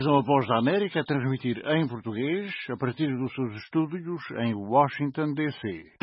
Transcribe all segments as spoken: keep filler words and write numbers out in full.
A Voz da América a transmitir em português a partir dos seus estúdios em Washington, D C.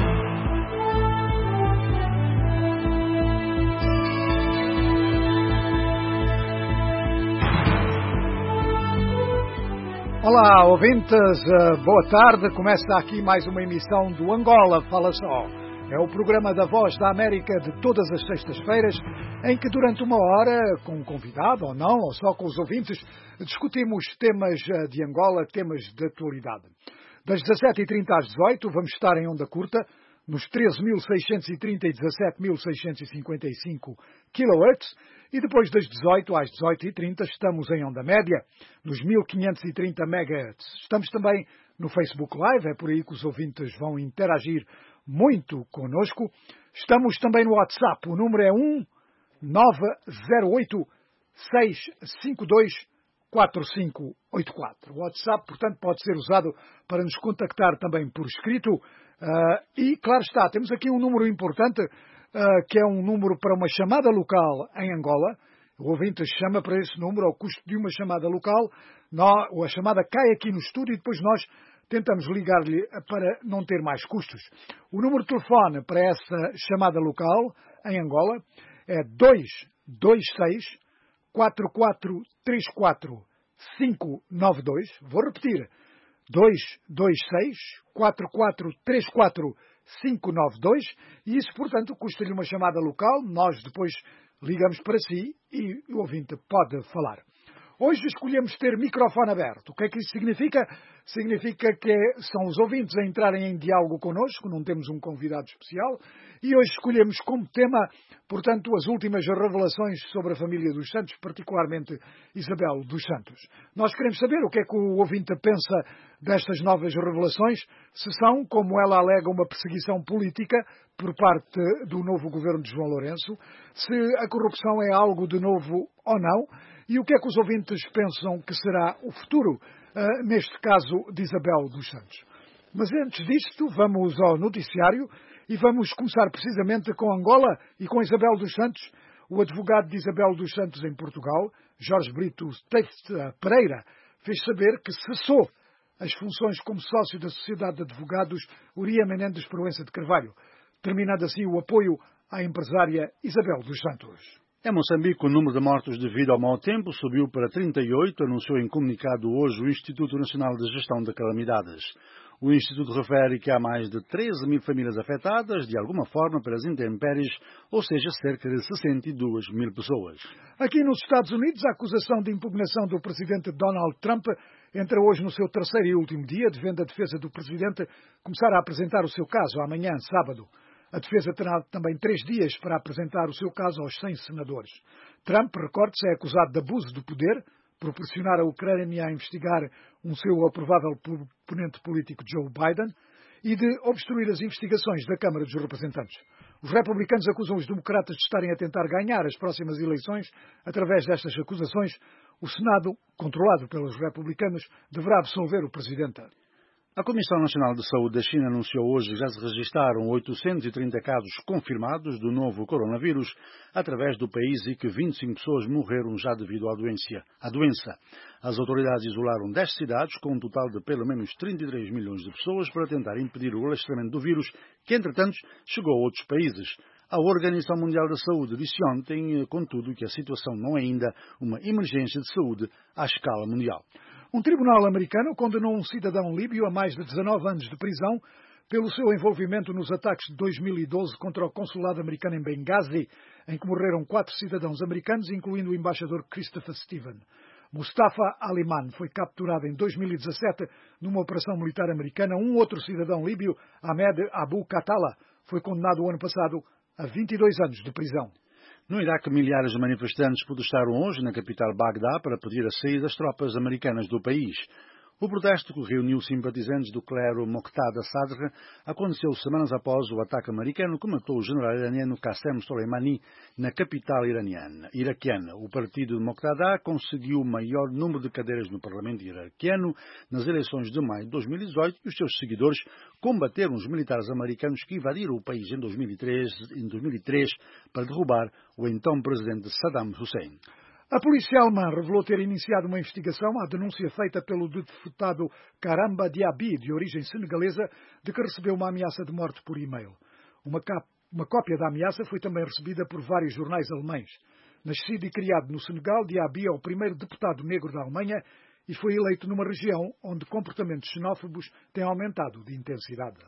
Olá, ouvintes, boa tarde. Começa aqui mais uma emissão do Angola Fala Só. É o programa da Voz da América de todas as sextas-feiras, em que durante uma hora, com um convidado ou não, ou só com os ouvintes, discutimos temas de Angola, temas de atualidade. Das dezassete e trinta às dezoito, vamos estar em onda curta, nos treze mil seiscentos e trinta e dezassete mil seiscentos e cinquenta e cinco kHz, e depois das dezoito às dezoito e trinta estamos em onda média, nos mil quinhentos e trinta megahertz. Estamos também no Facebook Live, é por aí que os ouvintes vão interagir muito conosco. Estamos também no WhatsApp, o número é um nove zero oito seis cinco dois quatro cinco oito quatro. O WhatsApp, portanto, pode ser usado para nos contactar também por escrito. Uh, e, claro está, temos aqui um número importante, uh, que é um número para uma chamada local em Angola. O ouvinte chama para esse número ao custo de uma chamada local. Nós, a chamada cai aqui no estúdio e depois nós tentamos ligar-lhe para não ter mais custos. O número de telefone para essa chamada local em Angola é dois dois seis quatro quatro três quatro cinco nove dois. Vou repetir. dois dois seis quatro quatro três quatro cinco nove dois, e isso, portanto, custa-lhe uma chamada local. Nós depois ligamos para si e o ouvinte pode falar. Hoje escolhemos ter microfone aberto. O que é que isso significa? Significa que são os ouvintes a entrarem em diálogo connosco, não temos um convidado especial, e hoje escolhemos como tema, portanto, as últimas revelações sobre a família dos Santos, particularmente Isabel dos Santos. Nós queremos saber o que é que o ouvinte pensa destas novas revelações, se são, como ela alega, uma perseguição política por parte do novo governo de João Lourenço, se a corrupção é algo de novo ou não, e o que é que os ouvintes pensam que será o futuro, uh, neste caso, de Isabel dos Santos. Mas antes disto, vamos ao noticiário e vamos começar precisamente com Angola e com Isabel dos Santos. O advogado de Isabel dos Santos em Portugal, Jorge Brito Pereira, fez saber que cessou as funções como sócio da Sociedade de Advogados Uria Menendez Proença de Carvalho, terminando assim o apoio à empresária Isabel dos Santos. Em Moçambique, o número de mortos devido ao mau tempo subiu para trinta e oito, anunciou em comunicado hoje o Instituto Nacional de Gestão de Calamidades. O Instituto refere que há mais de treze mil famílias afetadas, de alguma forma, pelas intempéries, ou seja, cerca de sessenta e duas mil pessoas. Aqui nos Estados Unidos, a acusação de impugnação do presidente Donald Trump entra hoje no seu terceiro e último dia, devendo a defesa do presidente começar a apresentar o seu caso amanhã, sábado. A defesa terá também três dias para apresentar o seu caso aos cem senadores. Trump, recorde-se, é acusado de abuso do poder, proporcionar a Ucrânia a investigar um seu provável oponente político Joe Biden e de obstruir as investigações da Câmara dos Representantes. Os republicanos acusam os democratas de estarem a tentar ganhar as próximas eleições através destas acusações. O Senado, controlado pelos republicanos, deverá absolver o presidente. A Comissão Nacional de Saúde da China anunciou hoje que já se registaram oitocentos e trinta casos confirmados do novo coronavírus através do país e que vinte e cinco pessoas morreram já devido à doença. À doença. As autoridades isolaram dez cidades com um total de pelo menos trinta e três milhões de pessoas para tentar impedir o alastramento do vírus, que entretanto chegou a outros países. A Organização Mundial da Saúde disse ontem, contudo, que a situação não é ainda uma emergência de saúde à escala mundial. Um tribunal americano condenou um cidadão líbio a mais de dezanove anos de prisão pelo seu envolvimento nos ataques de dois mil e doze contra o consulado americano em Benghazi, em que morreram quatro cidadãos americanos, incluindo o embaixador Christopher Steven. Mustafa Aliman foi capturado em dois mil e dezassete numa operação militar americana. Um outro cidadão líbio, Ahmed Abu Katala, foi condenado o ano passado a vinte e dois anos de prisão. No Iraque, milhares de manifestantes protestaram hoje na capital Bagdá para pedir a saída das tropas americanas do país. O protesto, que reuniu simpatizantes do clero Moqtada Sadr, aconteceu semanas após o ataque americano que matou o general iraniano Qassem Soleimani na capital iraniana, iraquiana. O partido de Moqtada conseguiu o maior número de cadeiras no parlamento iraquiano nas eleições de maio de dois mil e dezoito e os seus seguidores combateram os militares americanos que invadiram o país em dois mil e três, em dois mil e três para derrubar o então presidente Saddam Hussein. A polícia alemã revelou ter iniciado uma investigação à denúncia feita pelo deputado Karamba Diaby, de origem senegalesa, de que recebeu uma ameaça de morte por e-mail. Uma, cap... uma cópia da ameaça foi também recebida por vários jornais alemães. Nascido e criado no Senegal, Diaby é o primeiro deputado negro da Alemanha e foi eleito numa região onde comportamentos xenófobos têm aumentado de intensidade.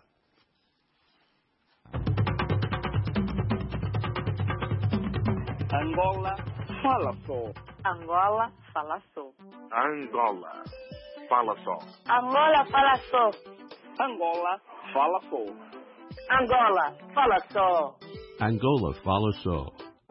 Angola fala só. Angola fala só. Angola fala só. Angola fala só. Angola fala só. Angola fala só. Angola fala só.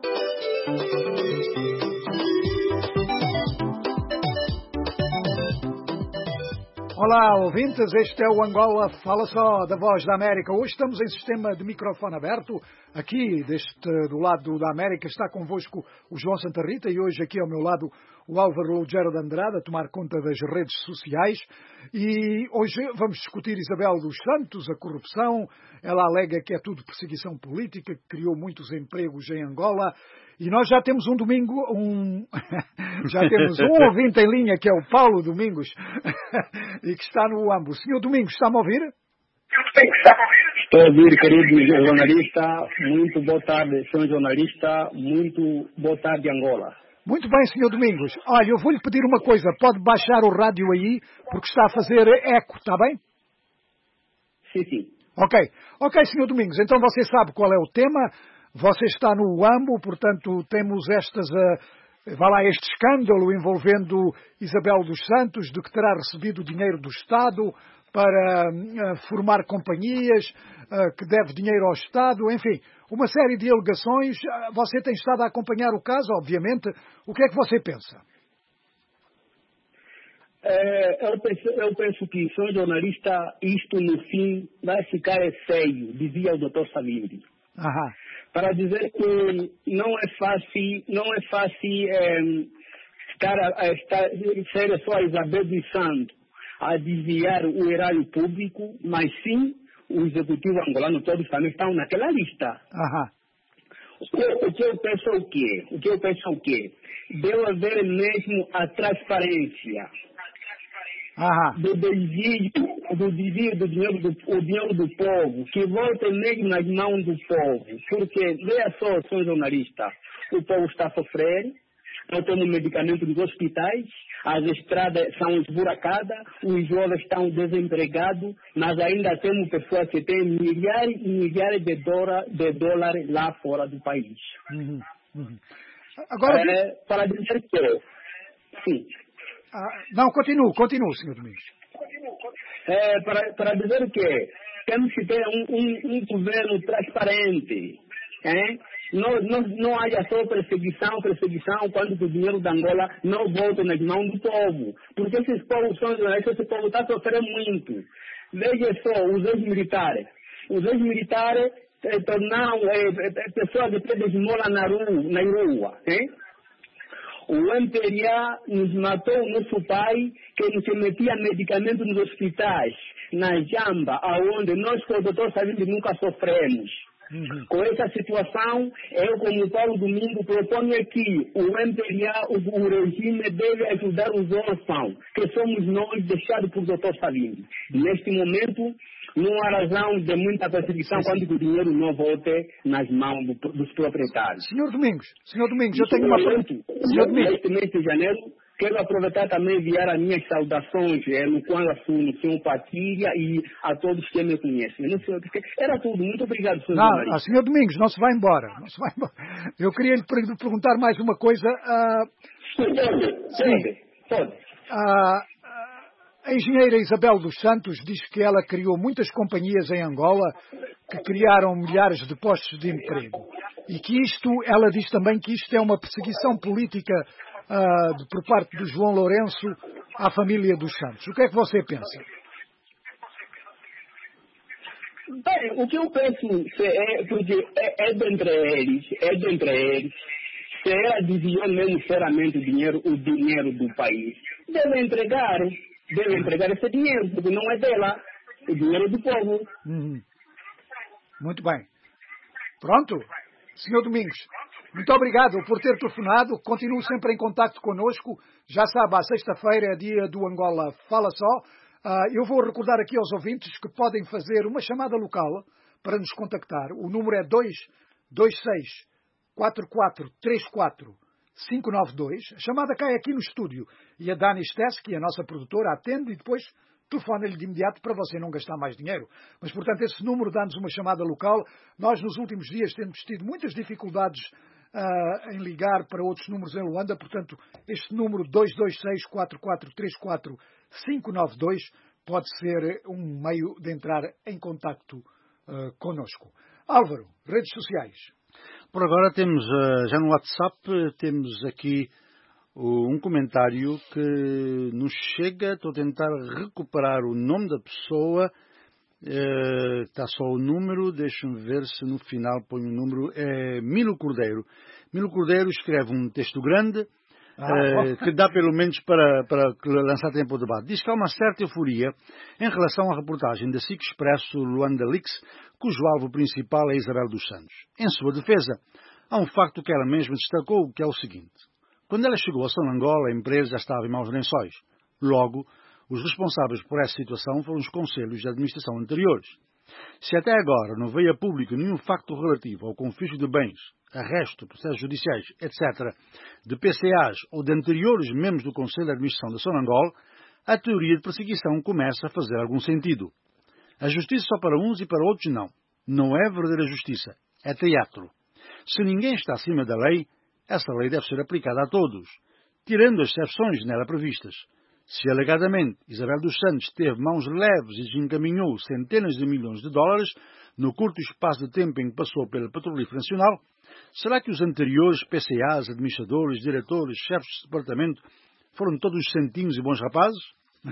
Olá, ouvintes, este é o Angola Fala Só, da Voz da América. Hoje estamos em sistema de microfone aberto. Aqui, deste, do lado da América, está convosco o João Santa Rita e hoje aqui ao meu lado o Álvaro Lugero de Andrade, a tomar conta das redes sociais. E hoje vamos discutir Isabel dos Santos, a corrupção. Ela alega que é tudo perseguição política, que criou muitos empregos em Angola. E nós já temos um domingo, um já temos um ouvinte em linha, que é o Paulo Domingos, e que está no Uambo. Senhor Domingos, está-me a ouvir? Estou a ouvir, querido jornalista. Muito boa tarde, senhor jornalista. Muito boa tarde, Angola. Muito bem, senhor Domingos. Olha, eu vou-lhe pedir uma coisa. Pode baixar o rádio aí, porque está a fazer eco, está bem? Sim, sim. Ok. Ok, senhor Domingos. Então você sabe qual é o tema. Você está no Uambo, portanto, temos estas, uh, vá lá, este escândalo envolvendo Isabel dos Santos, de que terá recebido dinheiro do Estado para uh, formar companhias, uh, que deve dinheiro ao Estado, enfim, uma série de alegações. Uh, você tem estado a acompanhar o caso, obviamente. O que é que você pensa? É, eu, penso, eu penso que, senhor jornalista, isto no fim vai ficar feio, dizia o doutor Savimbi. Aham. Para dizer que não é fácil, não é fácil é, estar, a, estar, ser só a Isabel dos Santos a desviar o erário público, mas sim o executivo angolano todos também estão naquela lista. Aham. O que, o que eu penso é o quê? O que eu penso é o quê? Deve haver mesmo a transparência. Aham. Do desvio, do desvio do dinheiro do, o dinheiro do povo, que volte mesmo nas mãos do povo. Porque, veja só, senhor jornalista, o povo está a sofrer, não temos medicamentos nos hospitais, as estradas são esburacadas, os jovens estão desempregados, mas ainda temos pessoas que têm milhares e milhares de, dólar, de dólares lá fora do país. Uhum. Uhum. Agora, é, para dizer que, sim. Ah, não, continue, continue, senhor Domingos. É, para, para dizer que temos que ter um, um, um governo transparente. Hein? Não, não, não haja só perseguição, perseguição, quando o dinheiro da Angola não volta nas mãos do povo. Porque esses povos são, esse povo está sofrendo muito. Veja só, os ex-militares. Os ex-militares eh, tornaram eh, eh, pessoas que pedem esmola na rua, na rua, hein? O M P R A nos matou o nosso pai, que nos metia medicamentos nos hospitais, na Jamba, aonde nós com o doutor Savimbi nunca sofremos. Uhum. Com essa situação, eu como Paulo Domingo proponho que o M P R A, o, o regime deve ajudar os órfãos, que somos nós deixados por doutor Savimbi. Neste momento, não há razão de muita perseguição quando o dinheiro não volte nas mãos do, dos proprietários. Senhor Domingos, senhor Domingos, eu tenho uma pergunta. Neste mês de janeiro, quero aproveitar também e enviar as minhas saudações é, no Quangaçu, no senhor Patilha e a todos que me conhecem. Não sei, era tudo. Muito obrigado, senhor Não, Domingos. Ah, senhor Domingos, não se vai embora. Não se vai embora. Eu queria lhe perguntar mais uma coisa. Uh... Pode, Sim. pode. Uh, a engenheira Isabel dos Santos diz que ela criou muitas companhias em Angola que criaram milhares de postos de emprego. E que isto, ela diz também que isto é uma perseguição política uh, de, por parte do João Lourenço à família dos Santos. O que é que você pensa? Bem, o que eu penso é, porque é, é dentre eles, é dentre eles, se ela desviou mesmo seriamente o dinheiro, o dinheiro do país, deve entregar, deve entregar esse dinheiro, porque não é dela, o dinheiro do povo. Uhum. Muito bem. Pronto. Senhor Domingos, Muito obrigado por ter telefonado. Continue sempre em contacto connosco. Já sabe, à sexta-feira é dia do Angola Fala Só. Uh, eu vou recordar aqui aos ouvintes que podem fazer uma chamada local para nos contactar. O número é dois dois seis, quatro quatro três quatro, cinco nove dois. A chamada cai aqui no estúdio e a Dani Steski, a nossa produtora, atende e depois telefona-lhe de imediato para você não gastar mais dinheiro. Mas, portanto, esse número dá-nos uma chamada local. Nós, nos últimos dias, temos tido muitas dificuldades uh, em ligar para outros números em Luanda. Portanto, este número dois dois seis, quatro quatro três quatro, cinco nove dois pode ser um meio de entrar em contacto uh, connosco. Álvaro, redes sociais. Por agora temos, uh, já no WhatsApp, temos aqui um comentário que nos chega. Estou a tentar recuperar o nome da pessoa. Uh, está só o número. Deixa-me ver se no final põe o número. É Milo Cordeiro. Milo Cordeiro escreve um texto grande ah, uh, que dá pelo menos para, para lançar tempo ao debate. Diz que há uma certa euforia em relação à reportagem da S I C Expresso Luanda Leaks, cujo alvo principal é Isabel dos Santos. Em sua defesa, há um facto que ela mesma destacou, que é o seguinte. Quando ela chegou a Sonangola, a empresa já estava em maus lençóis. Logo, os responsáveis por essa situação foram os conselhos de administração anteriores. Se até agora não veio a público nenhum facto relativo ao confisco de bens, arresto, processos judiciais, etcétera, de P C As ou de anteriores membros do Conselho de Administração da Sonangola, a teoria de perseguição começa a fazer algum sentido. A justiça só para uns e para outros não. Não é verdadeira justiça. É teatro. Se ninguém está acima da lei, essa lei deve ser aplicada a todos, tirando as exceções nela previstas. Se alegadamente Isabel dos Santos teve mãos leves e desencaminhou centenas de milhões de dólares no curto espaço de tempo em que passou pela Petrolífera Nacional, será que os anteriores P C As, administradores, diretores, chefes de departamento foram todos santinhos e bons rapazes?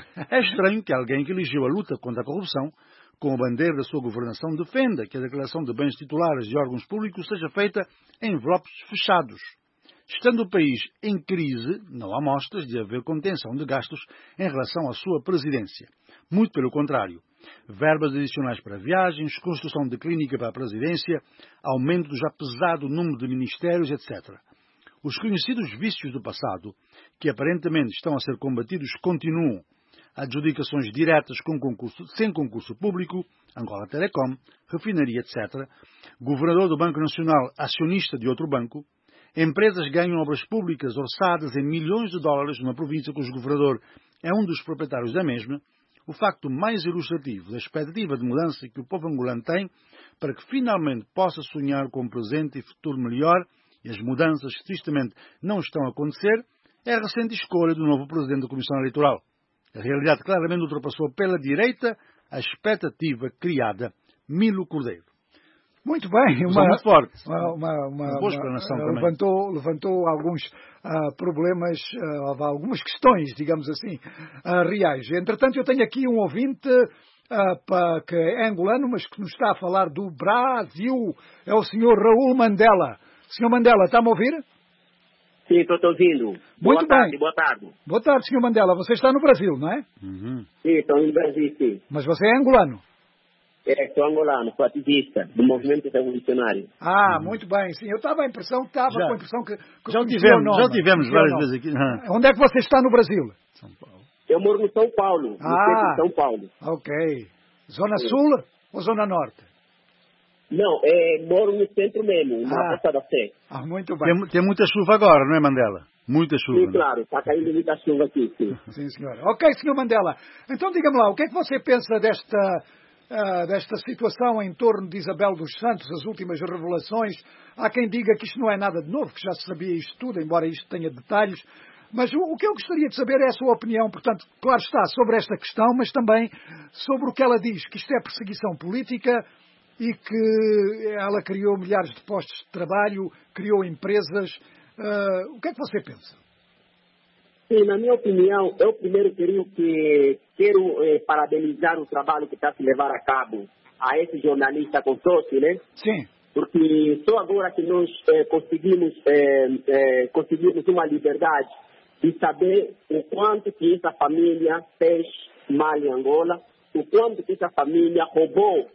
É estranho que alguém que elegeu a luta contra a corrupção, com a bandeira da sua governação, defenda que a declaração de bens titulares de órgãos públicos seja feita em envelopes fechados. Estando o país em crise, não há mostras de haver contenção de gastos em relação à sua presidência. Muito pelo contrário. Verbas adicionais para viagens, construção de clínica para a presidência, aumento do já pesado número de ministérios, etcétera. Os conhecidos vícios do passado, que aparentemente estão a ser combatidos, continuam. Adjudicações diretas com concurso, sem concurso público, Angola Telecom, refinaria, etcétera. Governador do Banco Nacional, acionista de outro banco. Empresas ganham obras públicas orçadas em milhões de dólares numa província cujo governador é um dos proprietários da mesma. O facto mais ilustrativo da expectativa de mudança que o povo angolano tem para que finalmente possa sonhar com um presente e futuro melhor, e as mudanças que tristemente não estão a acontecer, é a recente escolha do novo presidente da Comissão Eleitoral. A realidade claramente ultrapassou pela direita a expectativa criada. Milo Cordeiro. Muito bem, uma, muito forte. uma, uma, uma, boa explanação uma, também. Levantou, levantou alguns uh, problemas, uh, algumas questões, digamos assim, uh, reais. Entretanto, eu tenho aqui um ouvinte uh, pa, que é angolano, mas que nos está a falar do Brasil. É o senhor Raul Mandela. senhor Mandela, está-me a ouvir? Sim, estou te ouvindo. Muito boa bem. Tarde, boa tarde. Boa tarde, senhor Mandela. Você está no Brasil, não é? Uhum. Sim, estou no Brasil, sim. Mas você é angolano? É, sou angolano, sou ativista do movimento revolucionário. Ah, muito bem, sim. Eu estava a impressão, estava com a impressão que, que já tivemos, já tivemos várias vezes aqui. Ah. Onde é que você está no Brasil? São Paulo. Eu moro no São Paulo, no ah, centro de São Paulo. Ok. Zona sim. Sul ou Zona Norte? Não, é, moro no centro mesmo, na ah. Praça da Sé. Ah, muito bem. Tem, tem muita chuva agora, não é, Mandela? Muita chuva. Sim, claro, está caindo muita chuva aqui, sim. Sim, senhor. Ok, senhor Mandela. Então, diga-me lá, o que é que você pensa desta... Uh, desta situação em torno de Isabel dos Santos, as últimas revelações? Há quem diga que isto não é nada de novo, que já se sabia isto tudo, embora isto tenha detalhes. Mas o, o que eu gostaria de saber é a sua opinião, portanto, claro está, sobre esta questão, mas também sobre o que ela diz, que isto é perseguição política e que ela criou milhares de postos de trabalho, criou empresas. Uh, o que é que você pensa? Sim, na minha opinião, eu primeiro queria que, quero eh, parabenizar o trabalho que está se levar a cabo a esse jornalista consórcio, né? Sim. Porque só agora que nós eh, conseguimos, eh, eh, conseguimos uma liberdade de saber o quanto que essa família fez mal em Angola, o quanto que essa família roubou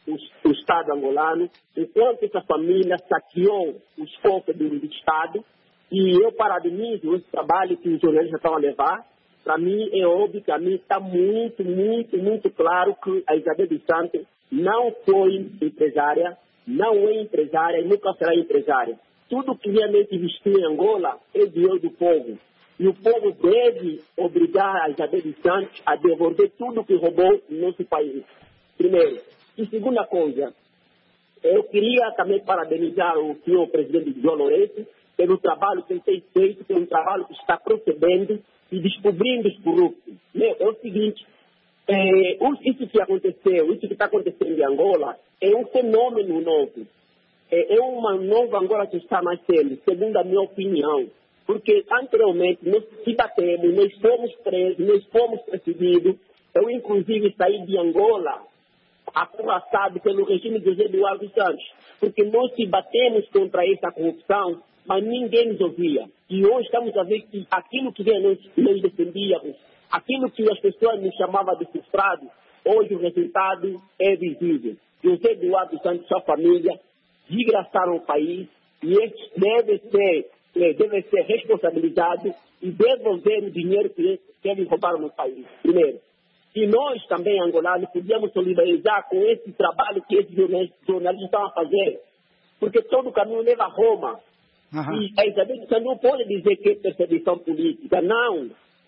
o, o Estado angolano, enquanto essa família saqueou os cofres do, do Estado. E eu parabenizo esse trabalho que os jornalistas estão a levar. Para mim, é óbvio que a mim está muito, muito, muito claro que a Isabel dos Santos não foi empresária, não é empresária e nunca será empresária. Tudo que realmente investiu em Angola é dinheiro do povo. E o povo deve obrigar a Isabel dos Santos a devolver tudo que roubou no nosso país. Primeiro. E segunda coisa, eu queria também parabenizar o senhor presidente João Lourenço pelo trabalho que ele tem feito, pelo trabalho que está procedendo e descobrindo os corruptos. Meu, é o seguinte, é, isso que aconteceu, isso que está acontecendo em Angola, é um fenômeno novo. É, é uma nova Angola que está nascendo, segundo a minha opinião. Porque anteriormente nós se batemos, nós fomos presos, nós fomos perseguidos. Eu, inclusive, saí de Angola acorraçado pelo regime de José Eduardo Santos. Porque nós se batemos contra essa corrupção, mas ninguém nos ouvia. E hoje estamos a ver que aquilo que nós, nós defendíamos, aquilo que as pessoas nos chamavam de frustrado, hoje o resultado é visível. José Eduardo Santos e sua família desgraçaram o país e eles devem ser, devem ser responsabilizados e devolver o dinheiro que eles roubaram no país, primeiro. E nós também, angolanos, podíamos solidarizar com esse trabalho que esses jornalistas estão a fazer, porque todo o caminho leva a Roma. Uhum. E a Isabel dos Santos não pode dizer que é perseguição política, não.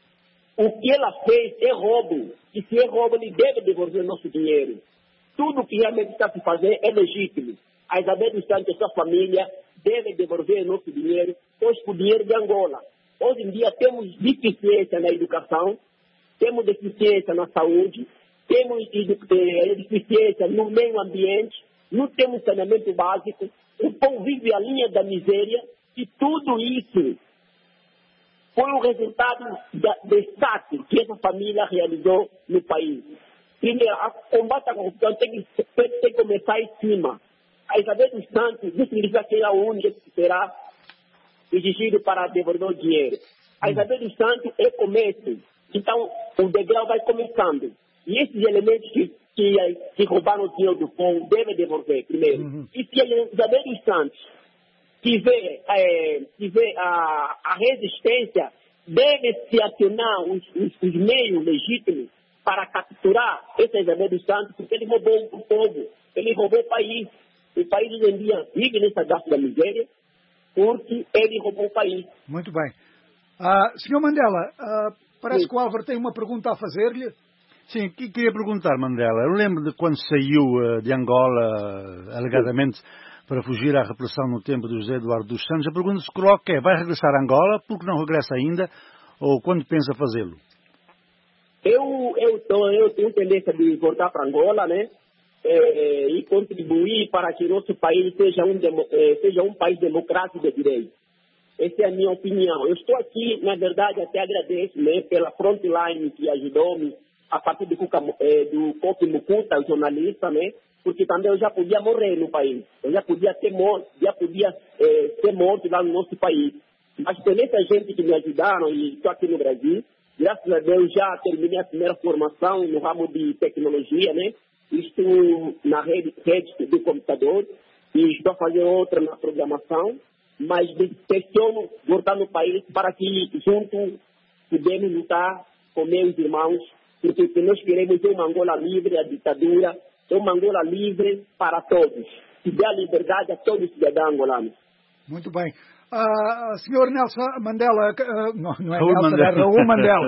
O que ela fez é roubo. E se é roubo, ele deve devolver o nosso dinheiro. Tudo que realmente está se fazer é legítimo. A Isabel dos Santos e sua família devem devolver o nosso dinheiro, pois o dinheiro de Angola. Hoje em dia temos deficiência na educação, temos deficiência na saúde, temos deficiência no meio ambiente, não temos saneamento básico, o povo vive a linha da miséria e tudo isso foi o resultado da, do destaque que essa família realizou no país. Primeiro, o combate à corrupção tem que, tem, tem que começar em cima. A Isabel dos Santos não significa que é a única que será exigido para devolver o dinheiro. A Isabel dos Santos é começo. Então, o degrau vai começando. E esses elementos que, que, que roubaram o dinheiro do povo devem devolver primeiro. Uhum. E se a Isabel dos Santos tiver, é, tiver a, a resistência, deve-se acionar os, os, os meios legítimos para capturar esse Isabel dos Santos, porque ele roubou o povo, ele roubou o país. O país hoje em dia vive nessa gasto da miséria, porque ele roubou o país. Muito bem. Uh, senhor Mandela, uh, parece Sim. que o Álvaro tem uma pergunta a fazer-lhe. Sim, queria perguntar, Mandela. Eu lembro de quando saiu uh, de Angola, uh, alegadamente, para fugir à repressão no tempo de José Eduardo dos Santos. A pergunta se coloca é, vai regressar a Angola, porque não regressa ainda, ou quando pensa fazê-lo? Eu, eu, tô, eu tenho tendência de voltar para Angola, né? É, e contribuir para que nosso país seja um, demo, é, seja um país democrático de direito. Essa é a minha opinião. Eu estou aqui, na verdade, até agradeço, né, pela frontline que ajudou-me a partir do, é, do Kofi Mukuta, jornalista, né? Porque também eu já podia morrer no país. Eu já podia ter morto, já podia é, ser morto lá no nosso país. Mas tem muita gente que me ajudaram e estou aqui no Brasil. Graças a Deus já terminei a primeira formação no ramo de tecnologia, né? Estou na rede, rede do computador e estou a fazer outra na programação, mas intenciono voltar no país para que juntos podemos lutar com meus irmãos, porque nós queremos ter uma Angola livre da ditadura, ter uma Angola livre para todos, que dê a liberdade a todos os cidadãos angolanos. Muito bem. Uh, senhor Nelson Mandela, uh, não, não é Raul Nelson, Mandela. é Raul Mandela.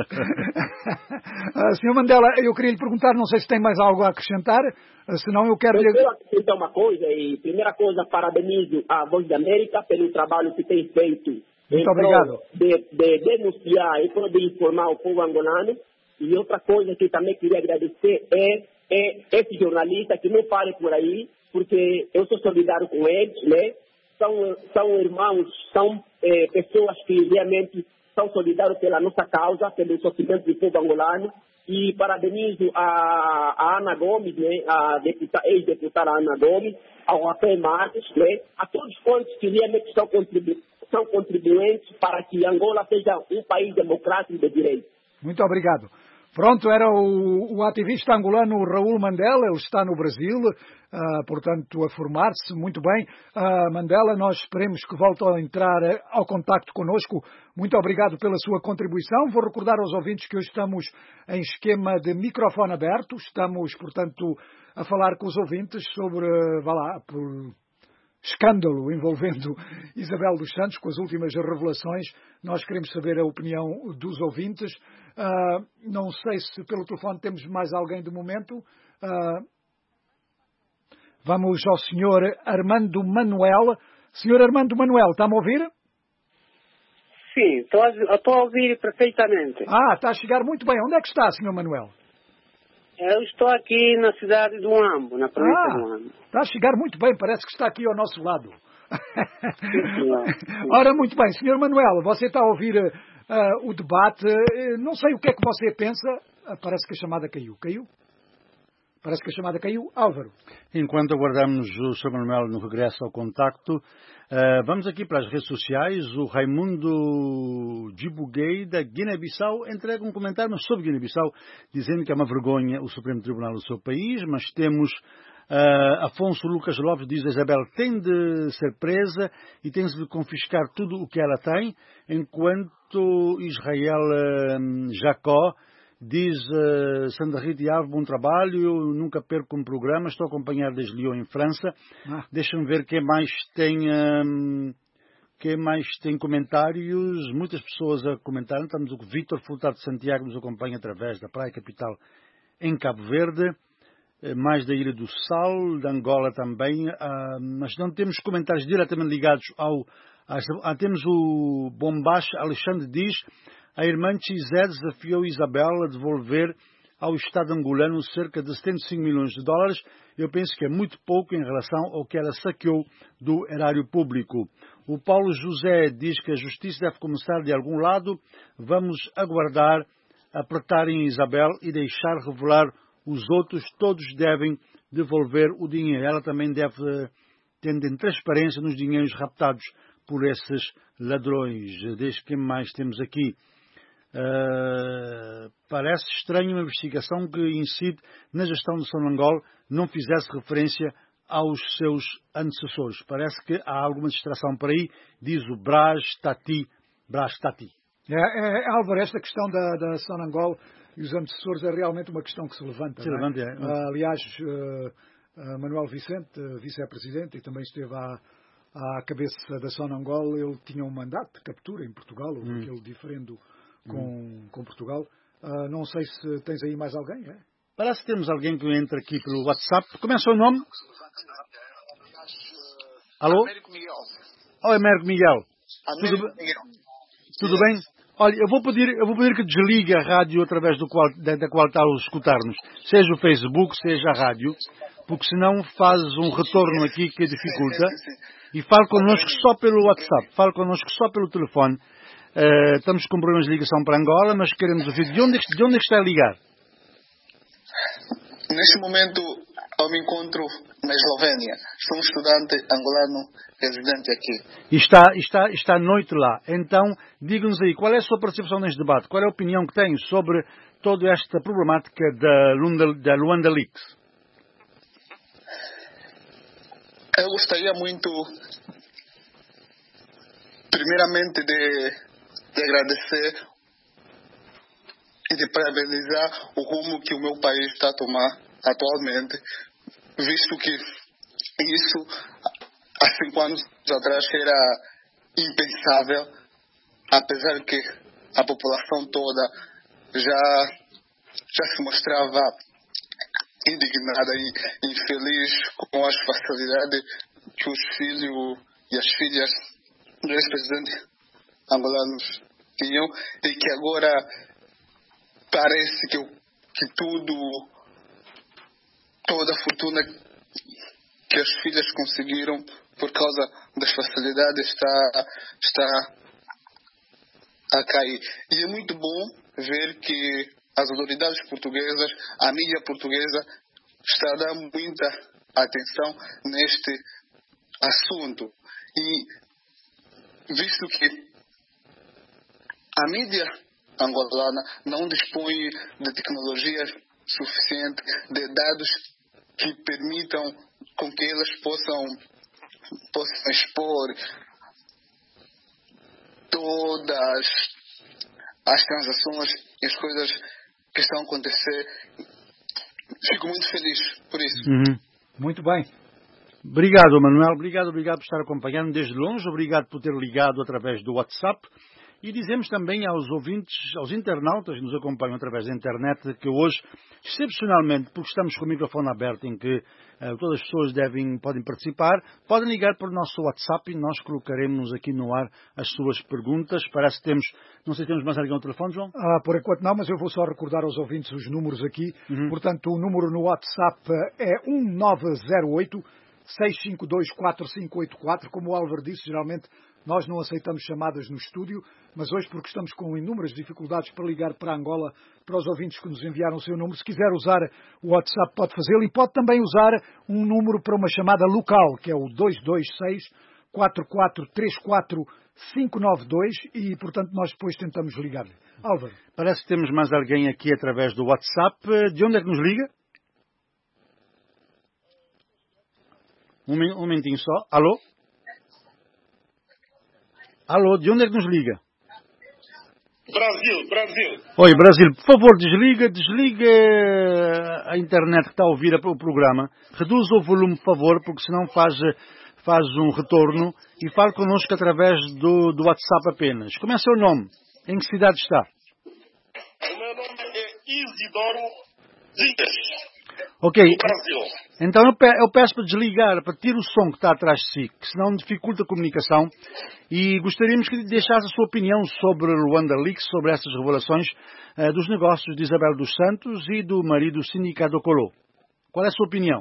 uh, senhor Mandela, eu queria lhe perguntar, não sei se tem mais algo a acrescentar, uh, senão eu quero... Eu lhe... quero acrescentar uma coisa, e primeira coisa, parabenizo a Voz da América pelo trabalho que tem feito. Muito obrigado. De, de denunciar e de informar o povo angolano. E outra coisa que também queria agradecer é, é esse jornalista que não pare por aí, porque eu sou solidário com eles, né? São, são irmãos, são é, pessoas que realmente são solidários pela nossa causa, pelo sofrimento do povo angolano. E parabenizo a, a Ana Gomes, né, a deputada, ex-deputada Ana Gomes, ao Rafael Marques, né, a todos quantos que realmente são, contribu são contribuintes para que Angola seja um país democrático de direito. Muito obrigado. Pronto, era o, o ativista angolano Raul Mandela, ele está no Brasil, uh, portanto, a formar-se muito bem. Uh, Mandela, nós esperemos que volte a entrar ao contacto connosco. Muito obrigado pela sua contribuição. Vou recordar aos ouvintes que hoje estamos em esquema de microfone aberto. Estamos, portanto, a falar com os ouvintes sobre, uh, vá lá, por escândalo envolvendo Isabel dos Santos, com as últimas revelações. Nós queremos saber a opinião dos ouvintes. Uh, não sei se pelo telefone temos mais alguém de momento. Uh, vamos ao senhor Armando Manuel. senhor Armando Manuel, está-me a ouvir? Sim, estou a ouvir perfeitamente. Ah, está a chegar muito bem. Onde é que está, senhor Manuel? Eu estou aqui na cidade do Ambo, na província ah, do Ambo. Está a chegar muito bem, parece que está aqui ao nosso lado. Sim, senhor. Sim. Ora, muito bem, senhor Manuel, você está a ouvir uh, o debate. Uh, não sei o que é que você pensa. Uh, parece que a chamada caiu. Caiu? Parece que a chamada caiu. Álvaro. Enquanto aguardamos o senhor Manuel no regresso ao contacto, uh, vamos aqui para as redes sociais. O Raimundo Dibuguei, da Guiné-Bissau, entrega um comentário sobre Guiné-Bissau, dizendo que é uma vergonha o Supremo Tribunal do seu país, mas temos uh, Afonso Lucas Lopes, diz: Isabel tem de ser presa e tem-se de confiscar tudo o que ela tem, enquanto Israel uh, Jacó diz uh, Sandra Rita e Alves, bom trabalho, eu nunca perco um programa, estou a acompanhar desde Lyon em França. Ah. Deixa-me ver quem mais tem um, quem mais tem comentários, muitas pessoas a comentar. Estamos o Vítor Furtado de Santiago, nos acompanha através da Praia Capital em Cabo Verde, mais da Ilha do Sal, da Angola também, uh, mas não temos comentários diretamente ligados ao... A, a, temos o Bombacha Alexandre diz: a irmã Chizé desafiou Isabel a devolver ao Estado angolano cerca de setenta e cinco milhões de dólares. Eu penso que é muito pouco em relação ao que ela saqueou do erário público. O Paulo José diz que a justiça deve começar de algum lado. Vamos aguardar, apertar em Isabel e deixar revelar os outros. Todos devem devolver o dinheiro. Ela também deve ter transparência nos dinheiros raptados por esses ladrões. Desde que mais temos aqui? Uh, parece estranho uma investigação que incide na gestão de Sonangol não fizesse referência aos seus antecessores. Parece que há alguma distração por aí, diz o Brás Tati. Brás Tati. É, é, Álvaro, esta questão da, da Sonangol e os antecessores é realmente uma questão que se levanta. Se não é? levanta, é. Uh, aliás, uh, uh, Manuel Vicente, uh, vice-presidente, e também esteve à, à cabeça da Sonangol, ele tinha um mandato de captura em Portugal, hum. aquele diferendo com, hum. com Portugal. Uh, não sei se tens aí mais alguém, é? Parece que temos alguém que entra aqui pelo WhatsApp. Como é o seu nome? Alô? Américo Miguel. Oh, Américo Miguel. Américo Tudo, Miguel. Tudo bem? Olha, eu vou pedir, eu vou pedir que desligue a rádio através do qual, da, da qual está a escutar-nos. Seja o Facebook, seja a rádio, porque senão faz um retorno aqui que dificulta. E fale connosco só pelo WhatsApp, fale connosco só pelo telefone. Uh, estamos com problemas de ligação para Angola, mas queremos ouvir de onde, de onde é que está a ligar? Neste momento eu me encontro na Eslovénia. Sou um estudante angolano residente aqui. E está, está, está à noite lá. Então, diga-nos aí, qual é a sua participação neste debate? Qual é a opinião que tem sobre toda esta problemática da, Lunda, da Luanda Leaks? Eu gostaria muito, primeiramente, de, de agradecer e de parabenizar o rumo que o meu país está a tomar atualmente, visto que isso, há cinco anos atrás, era impensável, apesar que a população toda já, já se mostrava indignada e infeliz com as facilidades que os filhos e as filhas do ex-presidente angolanos tinham, e que agora parece que, que tudo, toda a fortuna que as filhas conseguiram por causa das facilidades está, está a cair. E é muito bom ver que as autoridades portuguesas, a mídia portuguesa, está a dar muita atenção neste assunto. E visto que a mídia angolana não dispõe de tecnologia suficiente, de dados que permitam com que elas possam, possam expor todas as transações e as coisas que estão a acontecer. Fico muito feliz por isso. Uhum. Muito bem. Obrigado, Manuel. Obrigado, obrigado por estar acompanhando desde longe. Obrigado por ter ligado através do WhatsApp. E dizemos também aos ouvintes, aos internautas que nos acompanham através da internet, que hoje, excepcionalmente, porque estamos com o microfone aberto em que uh, todas as pessoas devem, podem participar, podem ligar para o nosso WhatsApp e nós colocaremos aqui no ar as suas perguntas. Parece que temos, não sei se temos mais alguém ao telefone, João? Ah, por enquanto não, mas eu vou só recordar aos ouvintes os números aqui. Uhum. Portanto, o número no WhatsApp é um nove zero oito, seis cinco dois, quatro cinco oito quatro. Como o Álvaro disse, geralmente nós não aceitamos chamadas no estúdio, mas hoje, porque estamos com inúmeras dificuldades para ligar para Angola, para os ouvintes que nos enviaram o seu número, se quiser usar o WhatsApp pode fazê-lo e pode também usar um número para uma chamada local, que é o dois dois seis, quatro quatro três quatro, cinco nove dois e, portanto, nós depois tentamos ligar-lhe. Álvaro. Parece que temos mais alguém aqui através do WhatsApp. De onde é que nos liga? Um, um momentinho só. Alô? Alô, de onde é que nos liga? Brasil, Brasil. Oi, Brasil, por favor, desliga, desliga a internet que está a ouvir o programa. Reduz o volume, por favor, porque senão faz, faz um retorno e fale connosco através do, do WhatsApp apenas. Como é o seu nome? Em que cidade está? O meu nome é Isidoro Dias. Ok, Brasil. então eu, pe eu peço para desligar, para tirar o som que está atrás de si, que senão dificulta a comunicação, e gostaríamos que deixasse a sua opinião sobre Luanda Leaks, sobre essas revelações uh, dos negócios de Isabel dos Santos e do marido Sindicato Colô. Qual é a sua opinião?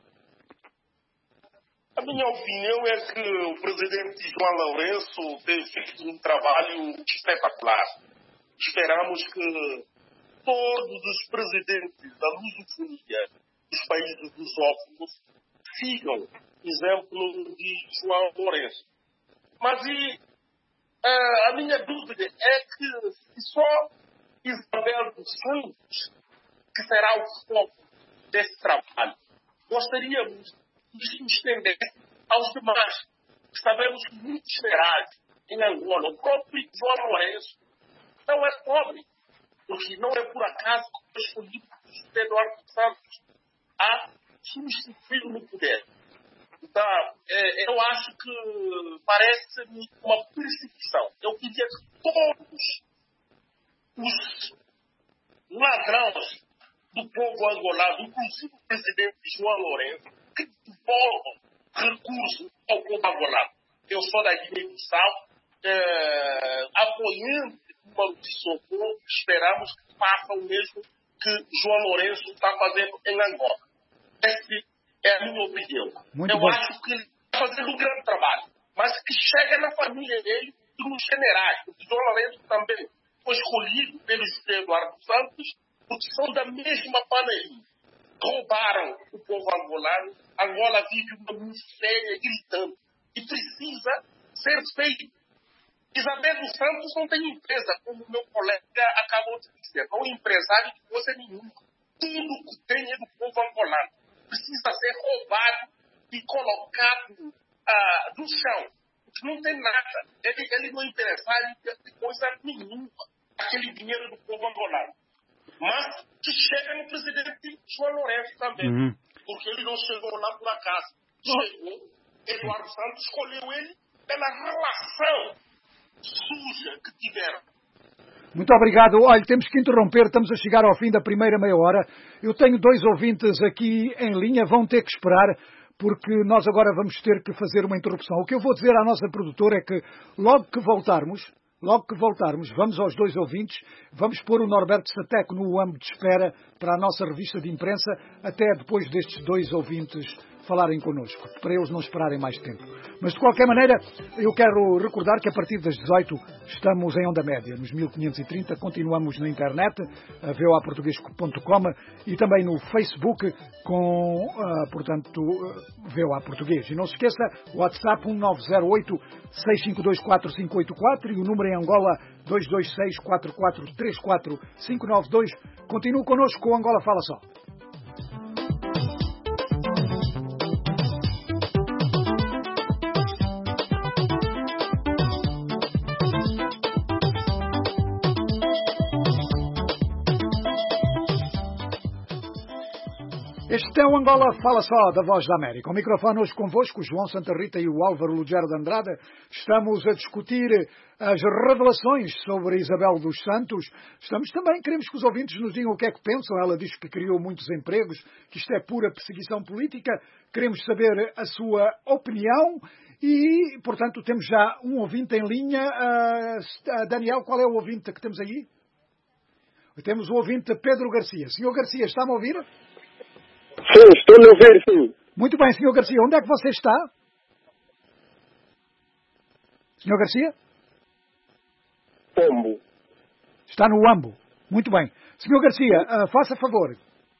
A minha opinião é que o presidente João Lourenço tem feito um trabalho espetacular. Esperamos que todos os presidentes da lusofonia dos países lusófonos sigam o exemplo de João Lourenço. Mas e, uh, a minha dúvida é que se só Isabel dos Santos, que será o foco desse trabalho, gostaríamos de estender aos demais, que sabemos que muitos generais em Angola, o próprio João Lourenço, não é pobre, porque não é por acaso que foi escolhido por Eduardo Santos a substituí-lo no poder. Então, é, eu acho que parece-me uma perseguição. Eu queria que todos os ladrões do povo angolano, inclusive o presidente João Lourenço, que devolvam recursos ao povo angolano. Eu sou da Guiné-Bissau, é, apoiando uma Sissoko, esperamos que faça o mesmo que João Lourenço está fazendo em Angola. Essa é a minha opinião. Muito eu bom. acho que ele está fazendo um grande trabalho, mas que chega na família dele e nos generais, porque João Lourenço também foi escolhido pelo José Eduardo Santos, porque são da mesma panelinha. Roubaram o povo angolano. Angola vive uma miséria gritante e precisa ser feito. Isabel dos Santos não tem empresa, como o meu colega acabou de dizer. Não é um empresário de coisa nenhuma. Tudo que tem é do povo angolano. Precisa ser roubado e colocado ah, no chão. Porque não tem nada. Ele, ele não é empresário de coisa nenhuma. Aquele dinheiro do povo angolano. Mas que chega no presidente João Lourenço também. Uhum. Porque ele não chegou lá por acaso. Chegou, Eduardo Santos escolheu ele pela relação suja que tiveram. Muito obrigado. Olha, temos que interromper, estamos a chegar ao fim da primeira meia hora. Eu tenho dois ouvintes aqui em linha, vão ter que esperar, porque nós agora vamos ter que fazer uma interrupção. O que eu vou dizer à nossa produtora é que logo que voltarmos, logo que voltarmos, vamos aos dois ouvintes, vamos pôr o Norberto Sateco no âmbito de espera para a nossa revista de imprensa, até depois destes dois ouvintes falarem connosco, para eles não esperarem mais tempo. Mas, de qualquer maneira, eu quero recordar que a partir das dezoito estamos em onda média, nos mil quinhentos e trinta, continuamos na internet, a v o a português ponto com e também no Facebook com, uh, portanto, uh, V O A Português. E não se esqueça, o WhatsApp um nove zero oito, seis cinco dois, quatro cinco oito quatro e o número em Angola dois dois seis, quatro quatro três quatro cinco nove dois. Continue connosco com o Angola Fala Só. Este é o Angola Fala Só, da Voz da América. O microfone hoje convosco, o João Santa Rita e o Álvaro Lugero de Andrade. Estamos a discutir as revelações sobre Isabel dos Santos. Estamos também, queremos que os ouvintes nos digam o que é que pensam. Ela diz que criou muitos empregos, que isto é pura perseguição política. Queremos saber a sua opinião e, portanto, temos já um ouvinte em linha. Uh, Daniel, qual é o ouvinte que temos aí? Temos o ouvinte Pedro Garcia. Senhor Garcia, está-me a ouvir? Sim, estou a ouvir, sim. Muito bem, senhor Garcia. Onde é que você está? senhor Garcia? Pombo. Está no Ambo. Muito bem. senhor Garcia, uh, faça favor.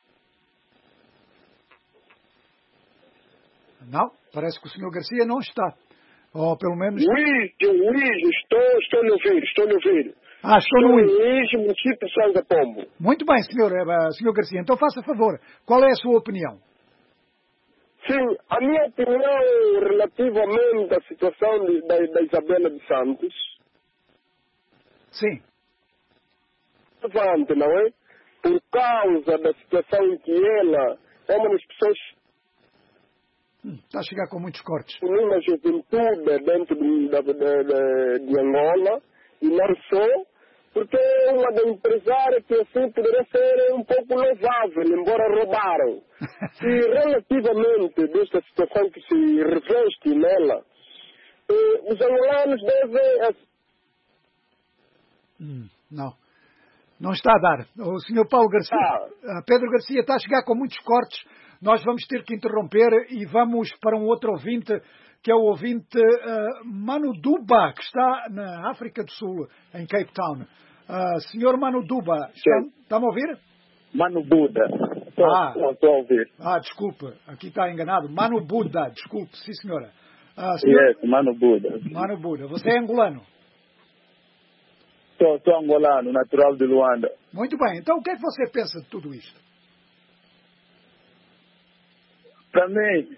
Não, parece que o senhor Garcia não está. Ou pelo menos... Luís, Luís, estou, estou a ouvir, estou a ouvir. Ah, estou, estou no Luís, município de São Pombo. Muito bem, senhor, uh, senhor Garcia. Então faça favor. Qual é a sua opinião? Sim, a minha opinião relativamente à situação de, da, da Isabela dos Santos. Sim. Relevante, não é? Por causa da situação em que ela é uma das pessoas... Hum, está a chegar com muitos cortes. Uma juventude dentro de, de, de, de Angola, e não só, porque é uma da empresária que assim poderia ser um pouco louvável, embora roubaram. E relativamente desta situação que se reveste nela, eh, os angolanos devem... Hum, não. Não está a dar. O senhor Paulo Garcia, ah. Pedro Garcia está a chegar com muitos cortes. Nós vamos ter que interromper e vamos para um outro ouvinte, que é o ouvinte uh, Manu Duba, que está na África do Sul, em Cape Town. Uh, senhor Manu Duba, está, está-me a ouvir? Manu Buda. Estou, ah, estou a ouvir. Ah, desculpe, aqui está enganado. Manu Buda, desculpe, sim senhora. Uh, senhor... Yes, Manu Buda. Manu Buda, você é angolano? Estou, estou angolano, natural de Luanda. Muito bem, então o que é que você pensa de tudo isto? Para mim,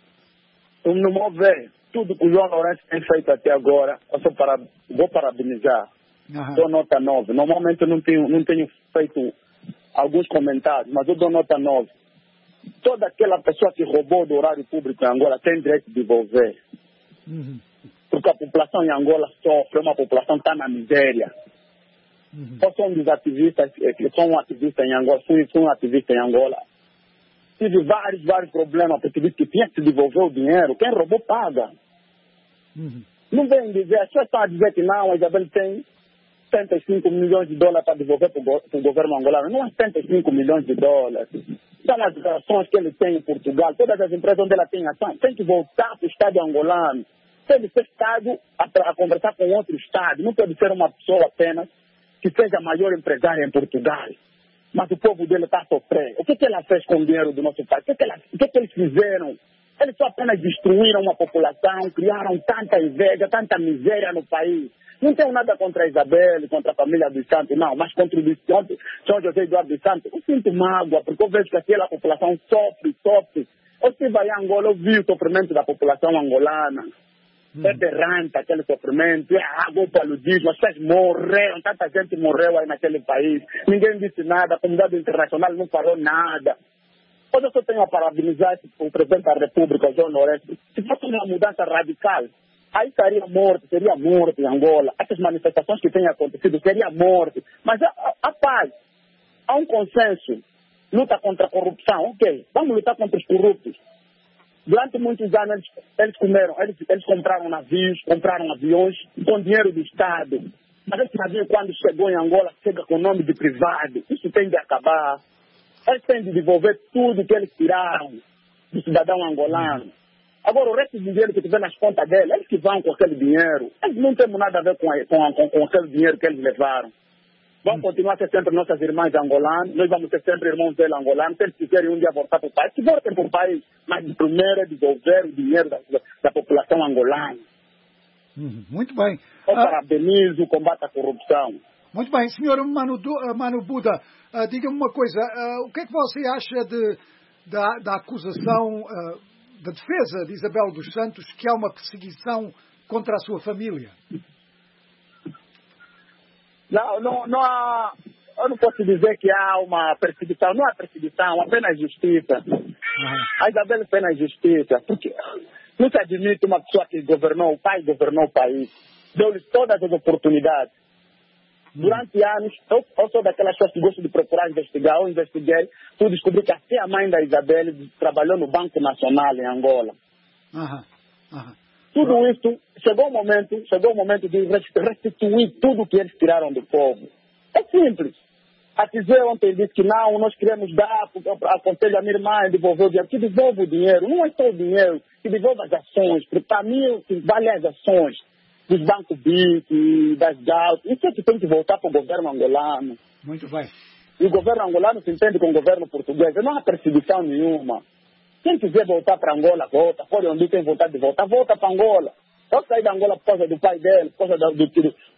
no meu ver, tudo que o João Lourenço tem feito até agora, eu só para, vou parabenizar. Uhum. Dou nota nove. Normalmente eu não tenho, não tenho feito alguns comentários, mas eu dou nota nove. Toda aquela pessoa que roubou do horário público em Angola tem direito de devolver. Uhum. Porque a população em Angola sofre, é uma população que está na miséria. Uhum. Eu sou um dos ativistas, eu sou um ativista em Angola, fui, fui um ativista em Angola. Tive vários, vários problemas, porque disse que tinha que se devolver o dinheiro. Quem roubou, paga. Uhum. Não vem dizer, as pessoas estão a dizer que não, a Isabel tem setenta e cinco milhões de dólares para devolver para o governo angolano. Não é setenta e cinco milhões de dólares. São as ações que ele tem em Portugal. Todas as empresas onde ela tem ação, tem que voltar para o Estado angolano. Tem que ser Estado a, a conversar com outro Estado. Não pode ser uma pessoa apenas que seja a maior empresária em Portugal. Mas o povo dele está a sofrer. O que, que ela fez com o dinheiro do nosso país? O que, que, ela, o que, que eles fizeram? Eles só apenas destruíram uma população, criaram tanta inveja, tanta miséria no país. Não tenho nada contra a Isabel, contra a família dos Santos, não. Mas contra o São José Eduardo dos Santos, eu sinto mágoa, porque eu vejo que aquela população sofre, sofre. Eu estive aí em Angola, eu vi o sofrimento da população angolana. Hum. É berrante aquele sofrimento, é água, o paludismo, as pessoas morreram, tanta gente morreu aí naquele país. Ninguém disse nada, a comunidade internacional não falou nada. Hoje eu só tenho a parabenizar o presidente da República, João Lourenço. Se fosse uma mudança radical, aí seria morte, seria morte em Angola. Essas manifestações que têm acontecido, seria morte. Mas a, a, a paz, há um consenso, luta contra a corrupção, ok, vamos lutar contra os corruptos. Durante muitos anos eles, eles comeram, eles, eles compraram navios, compraram aviões com dinheiro do Estado. Mas esse navio, quando chegou em Angola, chega com o nome de privado. Isso tem de acabar. Eles têm de devolver tudo que eles tiraram. do cidadão angolano. Agora, o resto do dinheiro que tiver nas contas dele, eles que vão com aquele dinheiro. Eles não têm nada a ver com, a, com, a, com, com aquele dinheiro que eles levaram. Vão continuar a ser sempre nossas irmãs angolanas, nós vamos ser sempre irmãos dele angolanos. Se eles quiserem um dia voltar para o país, que voltem para o país, mas de primeiro é devolver o dinheiro da, da população angolana. Uhum. Muito bem. Eu parabenizo o combate à corrupção. Muito bem. Senhor Mano, Mano Buda, uh, diga-me uma coisa. Uh, o que é que você acha de, da, da acusação, uh, da defesa de Isabel dos Santos, que há uma perseguição contra a sua família? Não, não, não há, eu não posso dizer que há uma perseguição. Não há perseguição, apenas justiça. Uhum. A Isabel é apenas justiça. Porque não se admite uma pessoa que governou o pai, governou o país. Deu-lhe todas as oportunidades. Uhum. Durante anos, eu, eu sou daquelas pessoas que gosto de procurar investigar. Eu investiguei, fui descobrir que até a mãe da Isabel trabalhou no Banco Nacional em Angola. Uhum. Uhum. Tudo isso, chegou o momento, chegou o momento de restituir tudo que eles tiraram do povo. É simples. A T Z ontem disse que não, nós queremos dar, aconselho a minha irmã, devolver o dinheiro. Que devolva o dinheiro, não é só o dinheiro, que devolva as ações. Porque para mim, que vale as ações dos bancos B I C, das G A U. Isso é que tem que voltar para o governo angolano. Muito bem. E o governo angolano se entende com o governo português. Não há perseguição nenhuma. Quem quiser voltar para Angola, volta. Pode onde tem vontade de voltar, volta para Angola. Pode sair da Angola por causa do pai dele, por causa do, do,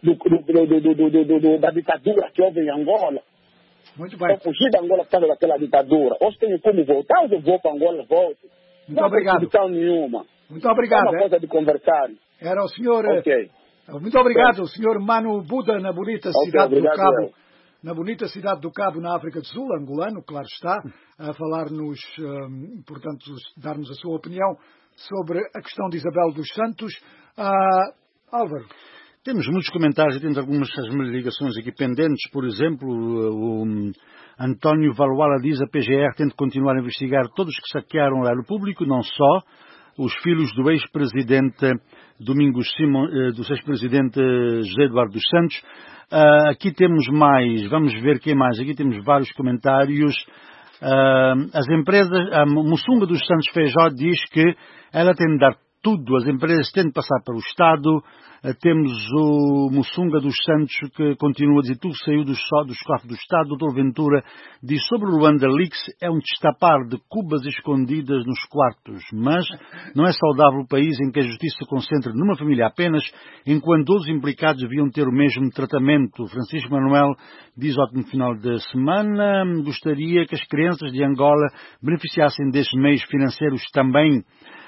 do, do, do, do, da ditadura que houve em Angola. Muito bem. Eu fugi da Angola por causa daquela ditadura. Hoje tenho como voltar, hoje eu vou para Angola, volto. Muito não obrigado. Não há nenhuma. Muito obrigado. É uma coisa de conversar. Era o senhor... Ok. Muito obrigado, o senhor Mano Buda, na bonita okay, cidade do Cabo. Eu. Na bonita cidade do Cabo, na África do Sul, angolano, claro está, a falar-nos, um, portanto, dar-nos a sua opinião sobre a questão de Isabel dos Santos. Uh, Álvaro. Temos muitos comentários e temos algumas ligações aqui pendentes. Por exemplo, o António Valuala diz a P G R tem de continuar a investigar todos que saquearam o erário público, não só os filhos do ex-presidente Domingos Simão, do ex-presidente José Eduardo dos Santos. Uh, aqui temos mais, vamos ver quem mais. Aqui temos vários comentários. Uh, as empresas, a Mussunga dos Santos Feijó diz que ela tem de dar tudo, as empresas têm de passar para o Estado. Uh, temos o Mussunga dos Santos que continua a dizer tudo saiu dos, dos cofres do Estado. O doutor Ventura diz sobre o Luanda Leaks é um destapar de cubas escondidas nos quartos, mas não é saudável o país em que a justiça se concentra numa família apenas, enquanto todos os implicados deviam ter o mesmo tratamento. Francisco Manuel diz ótimo final de semana, gostaria que as crianças de Angola beneficiassem destes meios financeiros também.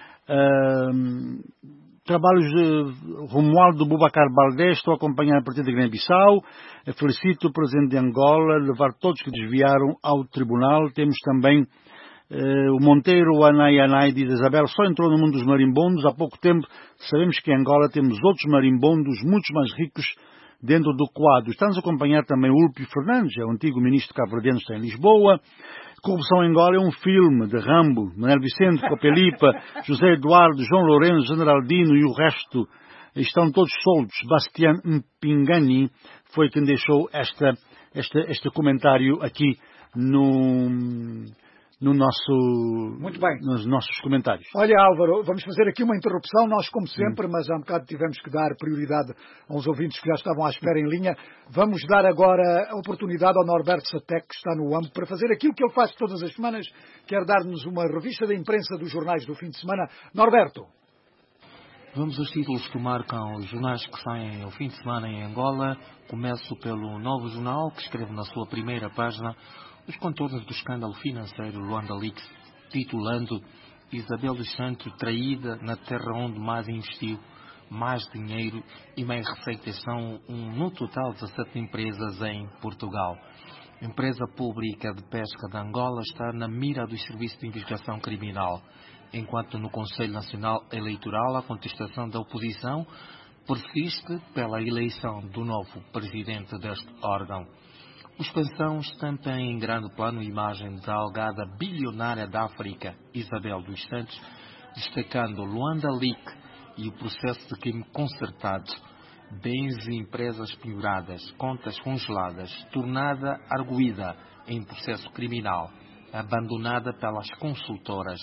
Uh, trabalhos de Romualdo Bubacar Baldé, estou a acompanhar a partir da Guiné-Bissau. Felicito o presidente de Angola, levar todos que desviaram ao tribunal. Temos também uh, o Monteiro Anai Anai, diz Isabel, só entrou no mundo dos marimbondos há pouco tempo. Sabemos que em Angola temos outros marimbondos muito mais ricos dentro do quadro. Estamos a acompanhar também o Ulpio Fernandes, é o antigo ministro cabo-verdiano, está em Lisboa. Corrupção em Angola é um filme de Rambo, Manuel Vicente, Copelipa, José Eduardo, João Lourenço, Generaldino e o resto estão todos soltos. Bastian Mpingani foi quem deixou esta, esta, este comentário aqui no, no nosso, Muito bem. nos nossos comentários. Olha, Álvaro, vamos fazer aqui uma interrupção, nós como sempre, hum. mas há um bocado tivemos que dar prioridade a uns ouvintes que já estavam à espera em linha. Vamos dar agora a oportunidade ao Norberto Satek, que está no U A M, para fazer aquilo que ele faz todas as semanas, quer dar-nos uma revista da imprensa dos jornais do fim de semana. Norberto. Vamos aos títulos que marcam os jornais que saem ao fim de semana em Angola. Começo pelo Novo Jornal, que escreve na sua primeira página os contornos do escândalo financeiro Luanda Leaks, titulando Isabel dos Santos traída na terra onde mais investiu, mais dinheiro e mais receitas são um, no total dezassete empresas em Portugal. A empresa pública de pesca de Angola está na mira dos serviços de investigação criminal, enquanto no Conselho Nacional Eleitoral a contestação da oposição persiste pela eleição do novo presidente deste órgão. O Expansão estampa em grande plano a imagem da algada bilionária da África, Isabel dos Santos, destacando Luanda Leak e o processo de crime concertado, bens e empresas penhoradas, contas congeladas, tornada arguída em processo criminal, abandonada pelas consultoras,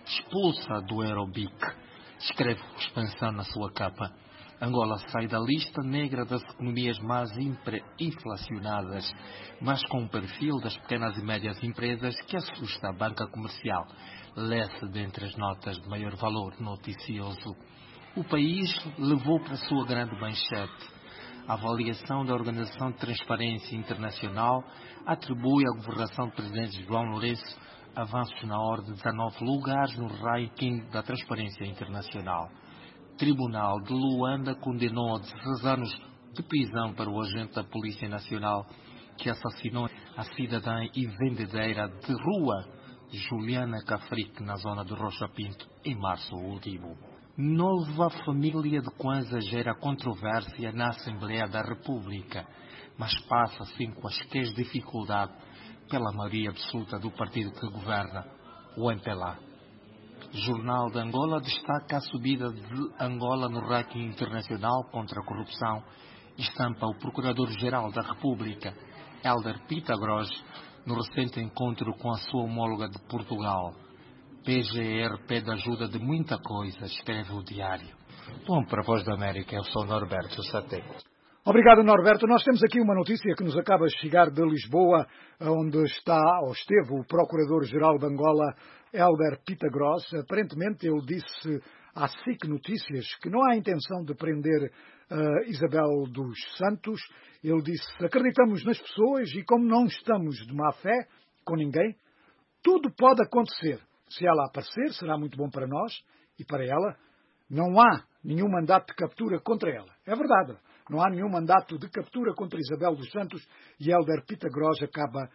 expulsa do Eurobic, escreve o Expansão na sua capa. Angola sai da lista negra das economias mais inflacionadas, mas com um perfil das pequenas e médias empresas que assusta a banca comercial. Lê-se dentre as notas de maior valor noticioso. O país levou para a sua grande manchete. A avaliação da Organização de Transparência Internacional atribui à governação do presidente João Lourenço avanços na ordem de dezanove lugares no ranking da Transparência Internacional. O Tribunal de Luanda condenou a dezesseis anos de prisão para o agente da Polícia Nacional que assassinou a cidadã e vendedeira de rua Juliana Cafrique na zona de Rocha Pinto em março último. Nova família de Kwanza gera controvérsia na Assembleia da República, mas passa sem quaisquer dificuldade pela maioria absoluta do partido que governa, o M P L A. Jornal de Angola destaca a subida de Angola no ranking internacional contra a corrupção e estampa o Procurador-Geral da República, Hélder Pitagros, no recente encontro com a sua homóloga de Portugal. P G R pede ajuda de muita coisa, escreve o diário. Bom, para a Voz da América, eu sou Norberto Sateco. Obrigado, Norberto. Nós temos aqui uma notícia que nos acaba de chegar de Lisboa, onde está ou esteve o Procurador-Geral de Angola, Hélder Pitagros. Aparentemente, ele disse à S I C Notícias que não há intenção de prender uh, Isabel dos Santos. Ele disse: acreditamos nas pessoas e como não estamos de má fé com ninguém, tudo pode acontecer. Se ela aparecer, será muito bom para nós e para ela. Não há nenhum mandato de captura contra ela. É verdade. Não há nenhum mandato de captura contra Isabel dos Santos e Hélder Pitagros acaba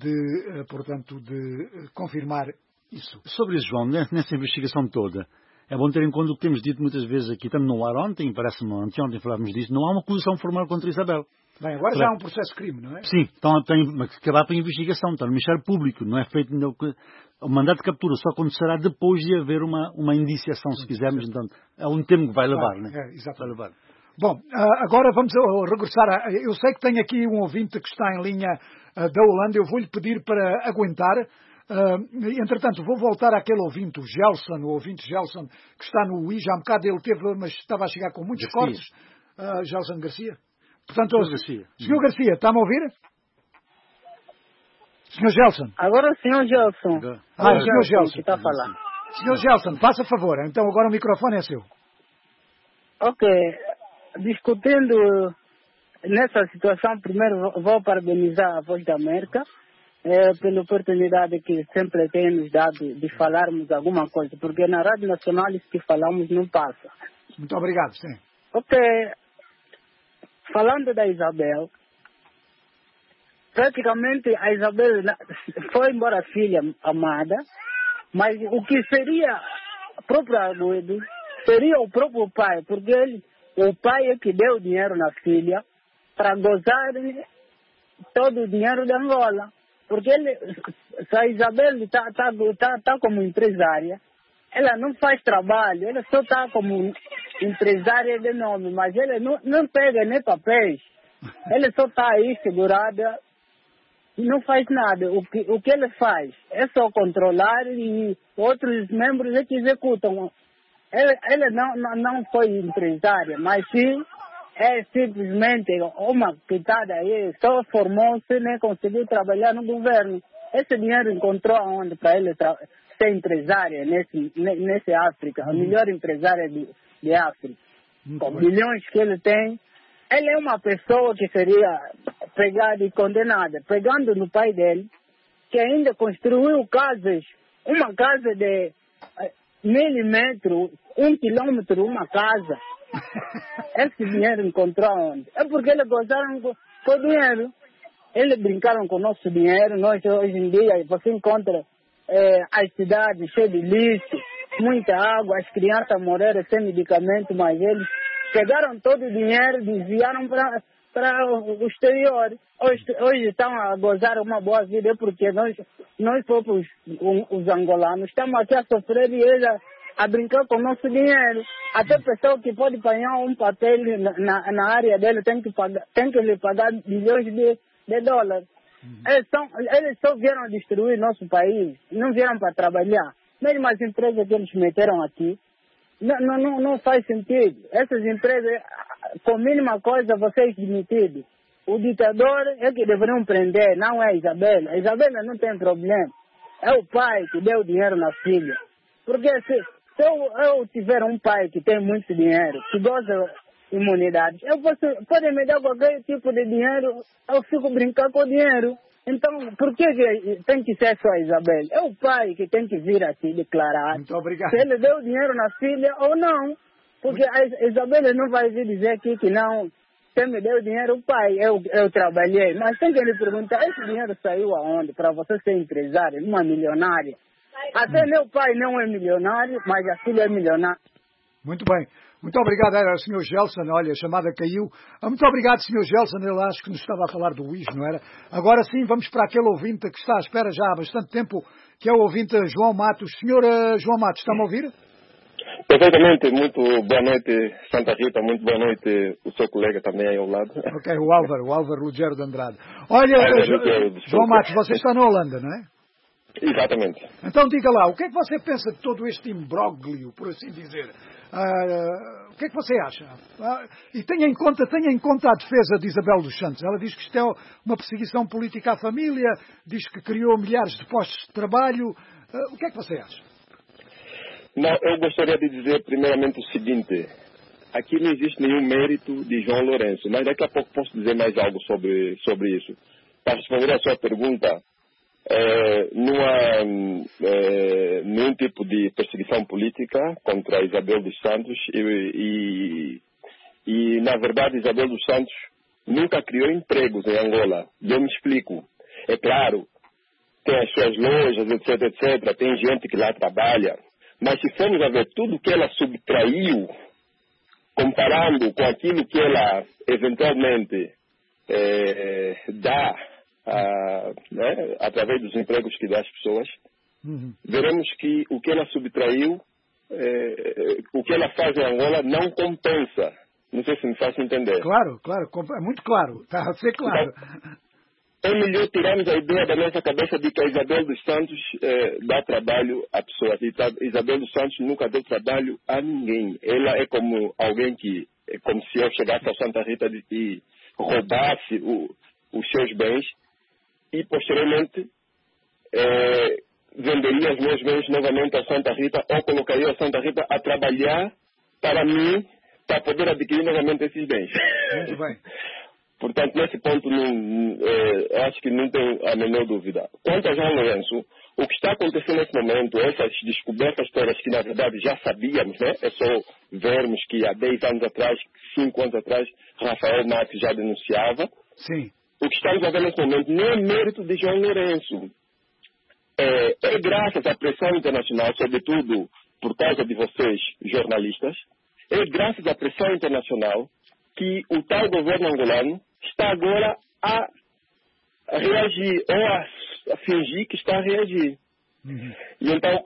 de, portanto, de confirmar isso. Sobre isso, João, nessa investigação toda, é bom ter em conta o que temos dito muitas vezes aqui, estamos no ar ontem, parece-me, anteontem falávamos disso, não há uma acusação formal contra Isabel. Bem, agora já há um processo de crime, não é? Sim, então tem que acabar para a investigação, está no Ministério Público, não é feito... Não, o mandato de captura só acontecerá depois de haver uma, uma indiciação, se quisermos, então é um tempo que vai levar, ah, né? É, exatamente. Vai levar. Bom, agora vamos regressar a... Eu sei que tenho aqui um ouvinte que está em linha da Holanda, eu vou-lhe pedir para aguentar. Entretanto, vou voltar àquele ouvinte, o Gelson, o ouvinte Gelson, que está no U I, já um bocado ele teve, mas estava a chegar com muitos Garcia. cortes. Uh, Gelson Garcia. Portanto, senhor Garcia. senhor Garcia, está-me a ouvir? senhor Gelson. Agora o senhor Gelson. Ah, o senhor Gelson. Que está a falar. senhor Gelson, faça favor. Então agora o microfone é seu. Ok. Discutindo nessa situação, primeiro vou parabenizar a Voz da América eh, pela oportunidade que sempre tem nos dado de falarmos alguma coisa, porque na Rádio Nacional isso que falamos não passa. Muito obrigado, sim. Ok. Falando da Isabel, praticamente a Isabel foi embora a filha amada, mas o que seria a própria Arguedo seria o próprio pai, porque ele, o pai é que deu dinheiro na filha para gozar todo o dinheiro de Angola. Porque ele, se a Isabel está tá, tá, tá como empresária, ela não faz trabalho, ela só está como empresária de nome, mas ela não, não pega nem papéis. Ela só está aí segurada e não faz nada. O que, o que ele faz é só controlar e outros membros é que executam. Ela, ela não, não, não foi empresária, mas sim é simplesmente uma quitada aí, só formou-se, nem conseguiu trabalhar no governo. Esse dinheiro encontrou onde para ele trabalhar? Ser empresária nesse, nesse África, a melhor empresária de, de África, com bilhões que ele tem. Ele é uma pessoa que seria pegada e condenada, pegando no pai dele, que ainda construiu casas, uma casa de mil metros, um quilômetro, uma casa. Esse dinheiro encontrou onde? É porque eles gozaram com o dinheiro. Eles brincaram com o nosso dinheiro. Nós, hoje em dia, você encontra É, as cidades cheias de lixo, muita água, as crianças morreram sem medicamento, mas eles pegaram todo o dinheiro, desviaram para o exterior. Hoje, hoje estão a gozar uma boa vida porque nós, nós próprios, os angolanos, estamos aqui a sofrer e eles a, a brincar com o nosso dinheiro. Até pessoa que pode apanhar um papel na, na área dele tem que, pagar, tem que lhe pagar milhões de, de dólares. Eles, são, eles só vieram destruir nosso país, não vieram para trabalhar. mesmo as empresas que eles meteram aqui, não, não, não, não faz sentido. Essas empresas, com a mínima coisa, vocês demitidos. O ditador é que deveriam prender, não é a Isabela. A Isabela não tem problema. É o pai que deu dinheiro na filha. Porque se, se eu, eu tiver um pai que tem muito dinheiro, que goza imunidade, eu posso, pode me dar qualquer tipo de dinheiro, eu fico brincando com o dinheiro. Então, por que, que tem que ser só a Isabela? É o pai que tem que vir aqui declarar. Muito obrigado. Se ele deu dinheiro na filha ou não. Porque a Isabela não vai vir dizer aqui que não, você me deu dinheiro, pai, eu, eu trabalhei. Mas tem que lhe perguntar, esse dinheiro saiu aonde? Para você ser empresário, uma milionária. Até meu pai não é milionário, mas a filha é milionária. Muito bem. Muito obrigado, era o senhor Gelson. Olha, a chamada caiu. Muito obrigado, senhor Gelson. Ele acho que nos estava a falar do Luís, não era? Agora sim, vamos para aquele ouvinte que está à espera já há bastante tempo, que é o ouvinte João Matos. Senhor uh, João Matos, está-me a ouvir? Perfeitamente. Muito boa noite, Santa Rita. Muito boa noite, o seu colega também aí ao lado. Ok, o Álvaro, o Álvaro Lugero de Andrade. Olha, Álvaro, jo Lugero, João Matos, você está na Holanda, não é? Exatamente. Então diga lá, o que é que você pensa de todo este imbróglio, por assim dizer? Uh, o que é que você acha? Uh, e tenha em conta, tenha em conta a defesa de Isabel dos Santos. Ela diz que isto é uma perseguição política à família, diz que criou milhares de postos de trabalho. Uh, o que é que você acha? Não, eu gostaria de dizer primeiramente o seguinte. Aqui não existe nenhum mérito de João Lourenço, mas daqui a pouco posso dizer mais algo sobre, sobre isso. Para responder à sua pergunta, É, não há é, nenhum tipo de perseguição política contra Isabel dos Santos e, e, e, na verdade, Isabel dos Santos nunca criou empregos em Angola. E eu me explico. É claro, tem as suas lojas, etc, etcétera. Tem gente que lá trabalha. Mas se formos a ver tudo que ela subtraiu, comparando com aquilo que ela eventualmente é, dá, Ah, né, através dos empregos que dá às pessoas, uhum. veremos que o que ela subtraiu, é, o que ela faz em Angola não compensa. Não sei se me faço entender. Claro, claro, é muito claro, está a ser claro. Então, é melhor tirarmos a ideia da nossa cabeça de que a Isabel dos Santos é, dá trabalho a pessoas. E Isabel dos Santos nunca deu trabalho a ninguém. Ela é como alguém que, é como se eu chegasse a Santa Rita e roubasse o, os seus bens, e posteriormente eh, venderia os meus bens novamente a Santa Rita ou colocaria a Santa Rita a trabalhar para mim, para poder adquirir novamente esses bens. Muito bem. Portanto, nesse ponto, não, eh, acho que não tem a menor dúvida. Quanto a João Lourenço, o que está acontecendo nesse momento, essas descobertas todas que na verdade já sabíamos, né? É só vermos que há dez anos atrás, cinco anos atrás, Rafael Marques já denunciava. Sim. O que estamos a ver nesse momento não é mérito de João Lourenço. É, é graças à pressão internacional, sobretudo por causa de vocês, jornalistas, é graças à pressão internacional que o tal governo angolano está agora a reagir, ou a, a fingir que está a reagir. Uhum. E então,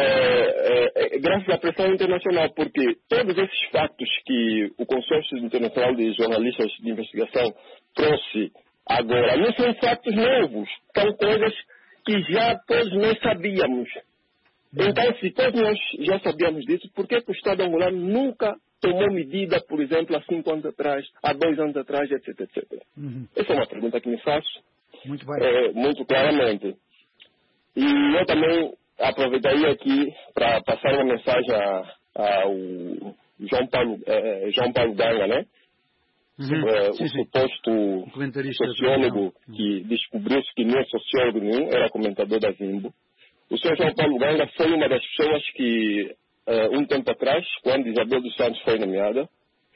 é, é, é graças à pressão internacional, porque todos esses fatos que o Consórcio Internacional de Jornalistas de Investigação trouxe agora não são fatos novos, são coisas que já todos nós sabíamos. Então, se todos nós já sabíamos disso, por que o Estado angolano nunca tomou medida, por exemplo, há cinco anos atrás, há dois anos atrás, etc, etcétera. Uhum. Essa é uma pergunta que me faço muito, é, muito claramente. E eu também aproveitaria aqui para passar uma mensagem ao João Paulo, eh, João Paulo Ganga, né? Uhum. É, sim, o sim. suposto sociólogo que descobriu-se que não é sociólogo nenhum, era comentador da Zimbo. O senhor João Paulo Ganga foi uma das pessoas que, uh, um tempo atrás, quando Isabel dos Santos foi nomeada,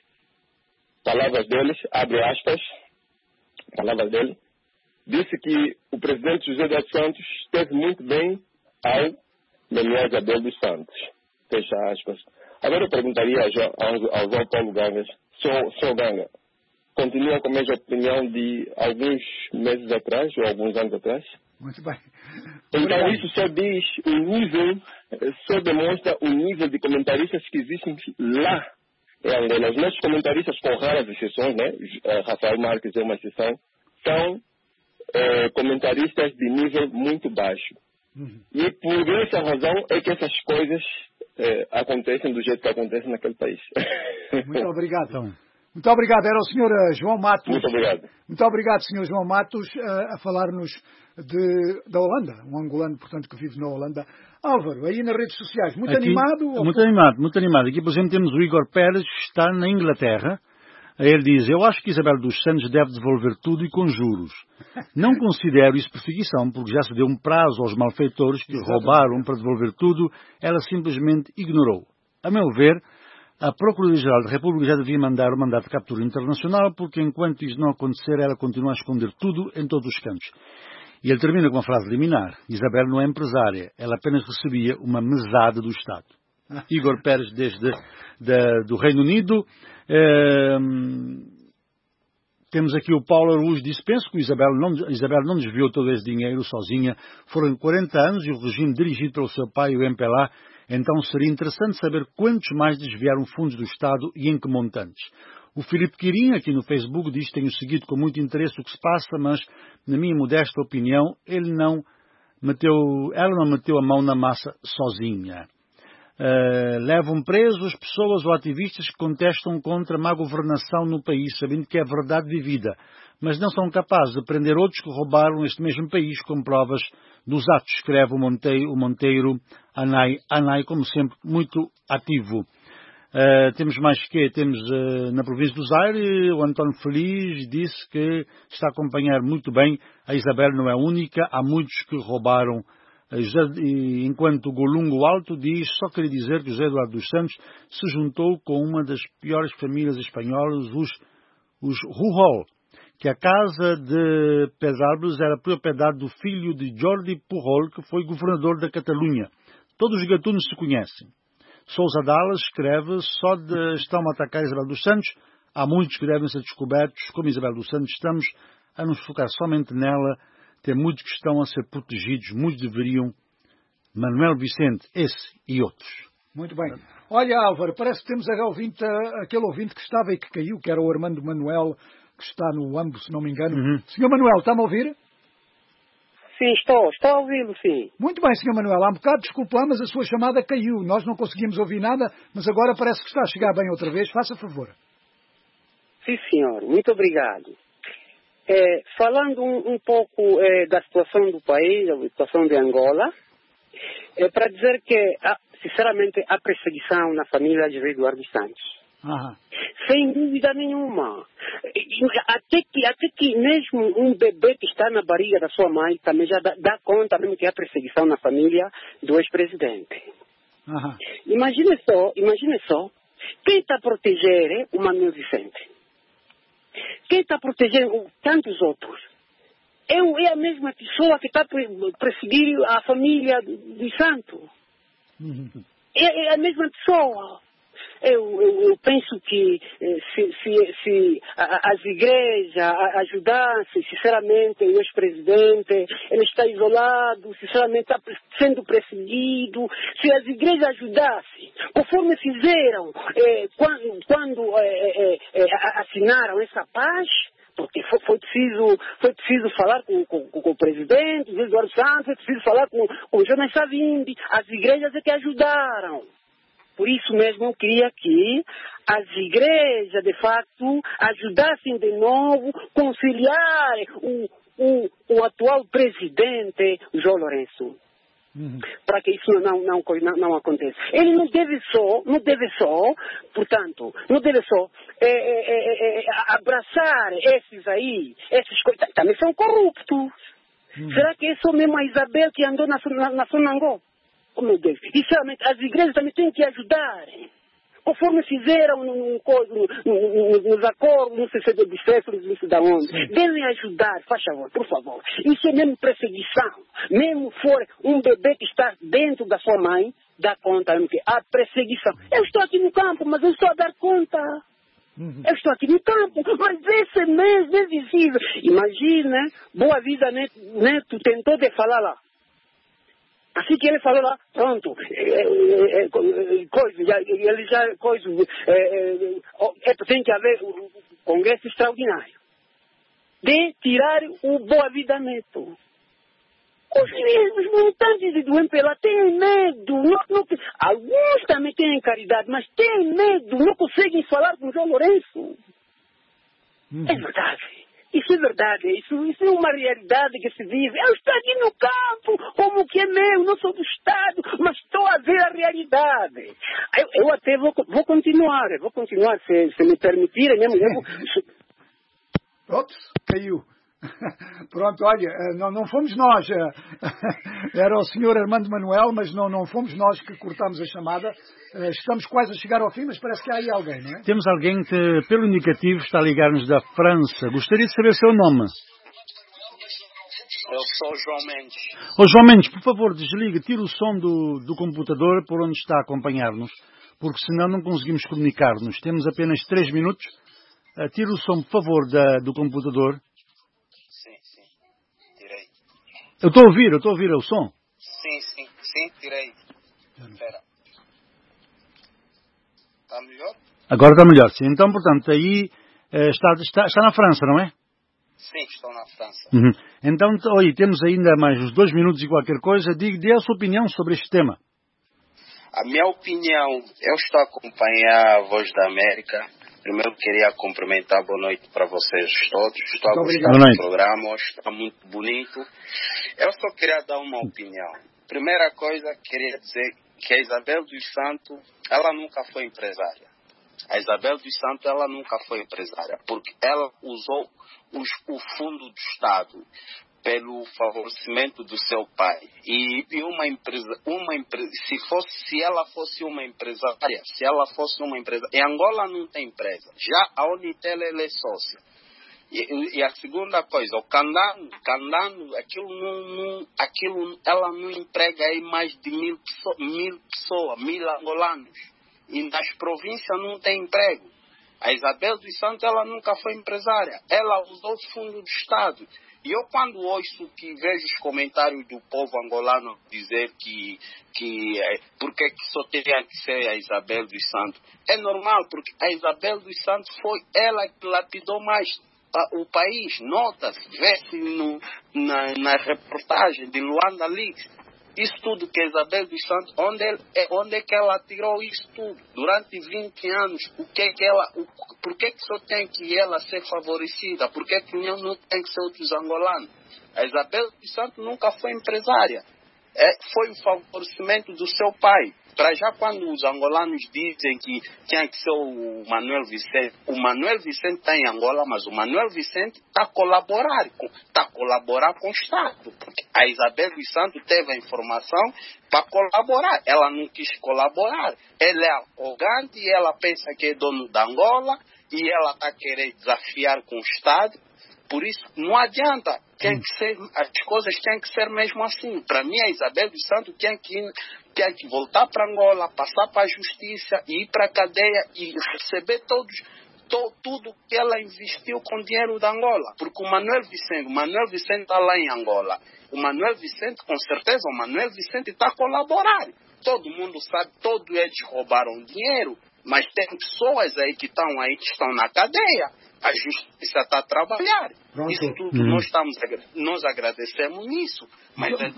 palavras deles, abre aspas, palavras dele, disse que o presidente José dos Santos esteve muito bem ao nomear Isabel dos Santos. Fecha aspas. Agora eu perguntaria ao, ao João Paulo Ganga, senhor, senhor Ganga, continua com a mesma opinião de alguns meses atrás, ou alguns anos atrás? Muito bem. Então isso só diz o nível, só demonstra o nível de comentaristas que existem lá em Angola. Os nossos comentaristas, com raras exceções, né? Rafael Marques é uma exceção, são é, comentaristas de nível muito baixo. Uhum. E por essa razão é que essas coisas eh, acontecem do jeito que acontecem naquele país. Muito obrigado. Então. Muito obrigado. Era o senhor João Matos. Muito obrigado. Muito obrigado, senhor João Matos, a, a falar-nos de, da Holanda. Um angolano, portanto, que vive na Holanda. Álvaro, aí nas redes sociais, muito Aqui, animado? Muito ou... animado, muito animado. Aqui, por exemplo, temos o Igor Pérez, que está na Inglaterra. Ele diz, eu acho que Isabel dos Santos deve devolver tudo e com juros. Não considero isso perseguição, porque já se deu um prazo aos malfeitores que Exatamente. roubaram para devolver tudo. Ela simplesmente ignorou. A meu ver, a Procuradoria-Geral da República já devia mandar o mandato de captura internacional, porque enquanto isso não acontecer, ela continua a esconder tudo em todos os cantos. E ele termina com uma frase liminar. Isabel não é empresária, ela apenas recebia uma mesada do Estado. Igor Pérez, desde da, do Reino Unido. Eh, temos aqui o Paulo Araújo, disse, penso que Isabel não, Isabel não desviou todo esse dinheiro sozinha. Foram quarenta anos e o regime dirigido pelo seu pai, o M P L A, então seria interessante saber quantos mais desviaram fundos do Estado e em que montantes. O Filipe Quirim, aqui no Facebook, diz que tenho seguido com muito interesse o que se passa, mas, na minha modesta opinião, ele não meteu, ela não meteu a mão na massa sozinha. Uh, levam presos pessoas ou ativistas que contestam contra a má governação no país, sabendo que é verdade vivida, mas não são capazes de prender outros que roubaram este mesmo país com provas dos atos, escreve o Monteiro, o Monteiro Anai, Anai, como sempre, muito ativo. Uh, temos mais que temos uh, na província do Zaire, o António Feliz disse que está a acompanhar muito bem. A Isabel não é única, há muitos que roubaram. E enquanto o Golungo Alto diz, só queria dizer que José Eduardo dos Santos se juntou com uma das piores famílias espanholas, os, os Rujol, que a casa de Pedralbes era propriedade do filho de Jordi Pujol, que foi governador da Catalunha. Todos os gatunos se conhecem. Sousa Dallas escreve, só de estão a atacar Isabel dos Santos, há muitos que devem ser descobertos, como Isabel dos Santos, estamos a nos focar somente nela. Tem muitos que estão a ser protegidos, muitos deveriam. Manuel Vicente, esse e outros. Muito bem. Olha, Álvaro, parece que temos a ouvinte, aquele ouvinte que estava e que caiu, que era o Armando Manuel, que está no Ambo, se não me engano. Uhum. senhor Manuel, está-me a ouvir? Sim, estou. Estou a ouvi-lo, sim. Muito bem, senhor Manuel. Há um bocado, desculpe lá, mas a sua chamada caiu. Nós não conseguimos ouvir nada, mas agora parece que está a chegar bem outra vez. Faça favor. Sim, senhor. Muito obrigado. É, falando um, um pouco é, da situação do país, da situação de Angola, é para dizer que, sinceramente, há perseguição na família de Eduardo dos Santos. Aham. Sem dúvida nenhuma. Até que, até que mesmo um bebê que está na barriga da sua mãe também já dá, dá conta mesmo que há perseguição na família do ex-presidente. Aham. Imagine só, imagine só, quem está a proteger o Manuel Vicente? Quem está protegendo tantos outros? É, é a mesma pessoa que está a perseguir a família dos Santos. Uhum. É, é a mesma pessoa. Eu, eu, eu penso que se, se, se as igrejas ajudassem, sinceramente, o ex-presidente, ele está isolado, sinceramente está sendo perseguido, se as igrejas ajudassem, conforme fizeram eh, quando, quando eh, eh, assinaram essa paz, porque foi, foi, preciso, foi preciso falar com, com, com o presidente, o Eduardo Santos, foi preciso falar com, com o Jonas Savimbi, as igrejas é que ajudaram. Por isso mesmo eu queria que as igrejas, de facto, ajudassem de novo a conciliar o, o, o atual presidente, João Lourenço. Uhum. Para que isso não, não, não, não aconteça. Ele não deve só, não deve só, portanto, não deve só é, é, é, abraçar esses aí, esses coisas, também são corruptos. Uhum. Será que é só mesmo a Isabel que andou na, na, na Sonangó? Oh, meu Deus. E realmente as igrejas também têm que ajudar. Conforme fizeram no, no, no, no, nos acordos, não sei se é de Bicéfalos, não sei de onde. Sim. Devem ajudar, faz favor, por favor. Isso é mesmo perseguição. Mesmo for um bebê que está dentro da sua mãe, dá conta que há perseguição. Eu estou aqui no campo, mas eu estou a dar conta. Uhum. Eu estou aqui no campo, mas esse mesmo é visível. Imagina, Boa Vida Neto, Neto tentou de falar lá. Assim que ele falou lá, pronto, é, é, é, coisa, já, ele já, coisa, é, é, tem que haver um congresso extraordinário de tirar o Boa Vida Neto. Os, os militantes do M P L A têm medo. Não, não, alguns também têm caridade, mas têm medo. Não conseguem falar com o João Lourenço. Uhum. É verdade. Isso é verdade. Isso, isso é uma realidade que se vive. Eu estou aqui no campo, como que é meu, não sou do Estado, mas estou a ver a realidade. Eu, eu até vou, vou continuar, vou continuar, se, se me permitirem mesmo. Vou... Ops, caiu. Pronto, olha, não, não fomos nós, era o senhor Armando Manuel, mas não, não fomos nós que cortámos a chamada. Estamos quase a chegar ao fim, mas parece que há aí alguém, não é? Temos alguém que, pelo indicativo, está a ligar-nos da França. Gostaria de saber o seu nome. Eu sou João Mendes. Ô João Mendes, por favor, desligue, tire o som do, do computador por onde está a acompanhar-nos, porque senão não conseguimos comunicar-nos. Temos apenas três minutos. Tire o som, por favor, da, do computador. Eu estou a ouvir, eu estou a ouvir o som. Sim, sim, sim, tirei. Espera. Está melhor? Agora está melhor, sim. Então, portanto, aí está, está, está na França, não é? Sim, estou na França. Uhum. Então, oi, temos ainda mais uns dois minutos e qualquer coisa. Diga, dê a sua opinião sobre este tema. A minha opinião, eu estou a acompanhar a Voz da América. Primeiro queria cumprimentar, boa noite para vocês todos. Estou a gostar do programa, está muito bonito. Eu só queria dar uma opinião. Primeira coisa, queria dizer que a Isabel dos Santos, ela nunca foi empresária. A Isabel dos Santos, ela nunca foi empresária, porque ela usou os, o fundo do Estado pelo favorecimento do seu pai. E, e uma empresa, uma empresa, se fosse, se ela fosse uma empresária, se ela fosse uma empresa, em Angola não tem empresa. Já a Unitel, ela é sócia. E, e a segunda coisa, o Candano, Candano, aquilo não, não, aquilo, ela não emprega aí mais de mil, pessoa, mil pessoas, mil angolanos. E nas províncias não tem emprego. A Isabel dos Santos, ela nunca foi empresária. Ela usou o fundo do Estado. E eu, quando ouço que vejo os comentários do povo angolano dizer que, que é, porque que só teria que ser a Isabel dos Santos, é normal, porque a Isabel dos Santos foi ela que lapidou mais a, o país. Nota-se, vê-se no, na, na reportagem de Luanda Leaks. Isso tudo que a Isabel dos Santos, onde, ele, onde é que ela tirou isso tudo? Durante vinte anos, o que é que ela, o, por que, que só tem que ela ser favorecida? Por que, que não, não tem que ser outros angolanos? A Isabel dos Santos nunca foi empresária. É, foi o favorecimento do seu pai. Para já, quando os angolanos dizem que tinha que ser o Manuel Vicente, o Manuel Vicente está em Angola, mas o Manuel Vicente está a colaborar, está a colaborar com o Estado, porque a Isabel dos Santos teve a informação para colaborar, ela não quis colaborar, ela é arrogante e ela pensa que é dono da Angola e ela está querendo desafiar com o Estado. Por isso, não adianta. Tem que ser, as coisas têm que ser mesmo assim. Para mim, a Isabel dos Santos tem que, tem que voltar para Angola, passar para a justiça, ir para a cadeia e receber todos, to, tudo que ela investiu com dinheiro da Angola. Porque o Manuel Vicente, o Manuel Vicente está lá em Angola. O Manuel Vicente, com certeza, o Manuel Vicente está a colaborar. Todo mundo sabe, todos eles roubaram dinheiro, mas tem pessoas aí que estão aí, que estão na cadeia. A justiça está a trabalhar. Pronto. Isso tudo uhum. nós, estamos, nós agradecemos nisso. Mas é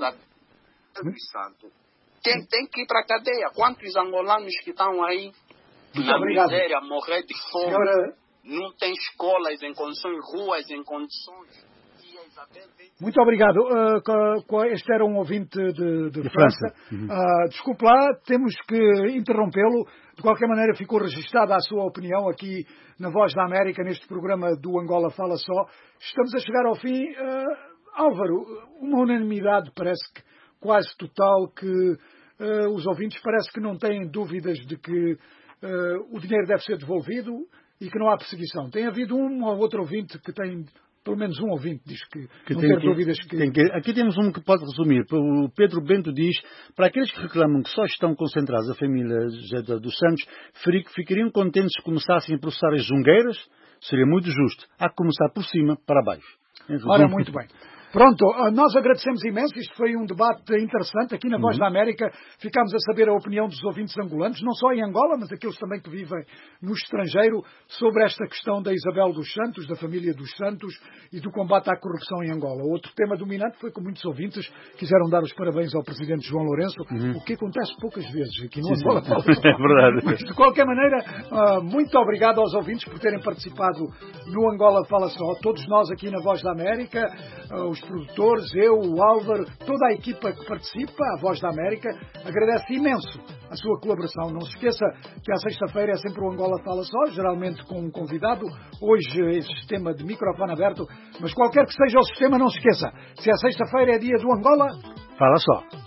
Santo. Tem, tem que ir para a cadeia. Quantos angolanos que estão aí muito na obrigado. Miséria, morrer de fome, Senhora... não tem escolas em condições, ruas em condições. Muito obrigado. Uh, este era um ouvinte de, de, de França. França. Uhum. Uh, desculpe lá, temos que interrompê-lo. De qualquer maneira, ficou registada a sua opinião aqui na Voz da América, neste programa do Angola Fala Só. Estamos a chegar ao fim. Uh, Álvaro, uma unanimidade parece que quase total, que uh, os ouvintes parece que não têm dúvidas de que uh, o dinheiro deve ser devolvido e que não há perseguição. Tem havido um ou outro ouvinte que tem... Pelo menos um ouvinte diz que, que não tem que, dúvidas que... Tem que... Aqui temos um que pode resumir. O Pedro Bento diz, para aqueles que reclamam que só estão concentrados a família dos Santos, que ficariam contentes se começassem a processar as jungueiras, seria muito justo. Há que começar por cima para baixo. Ora, muito bem. Pronto, nós agradecemos imenso. Isto foi um debate interessante aqui na Voz uhum. da América. Ficámos a saber a opinião dos ouvintes angolanos, não só em Angola, mas aqueles também que vivem no estrangeiro, sobre esta questão da Isabel dos Santos, da família dos Santos e do combate à corrupção em Angola. Outro tema dominante foi que muitos ouvintes quiseram dar os parabéns ao presidente João Lourenço, uhum. o que acontece poucas vezes aqui no sim, Angola. Sim. É verdade. Mas, de qualquer maneira, muito obrigado aos ouvintes por terem participado no Angola Fala Só. Todos nós aqui na Voz da América, os produtores, eu, o Álvaro, toda a equipa que participa, a Voz da América, agradece imenso a sua colaboração. Não se esqueça que à sexta-feira é sempre o Angola Fala Só, geralmente com um convidado. Hoje esse sistema de microfone aberto, mas qualquer que seja o sistema, não se esqueça. Se é sexta-feira é dia do Angola, Fala Só.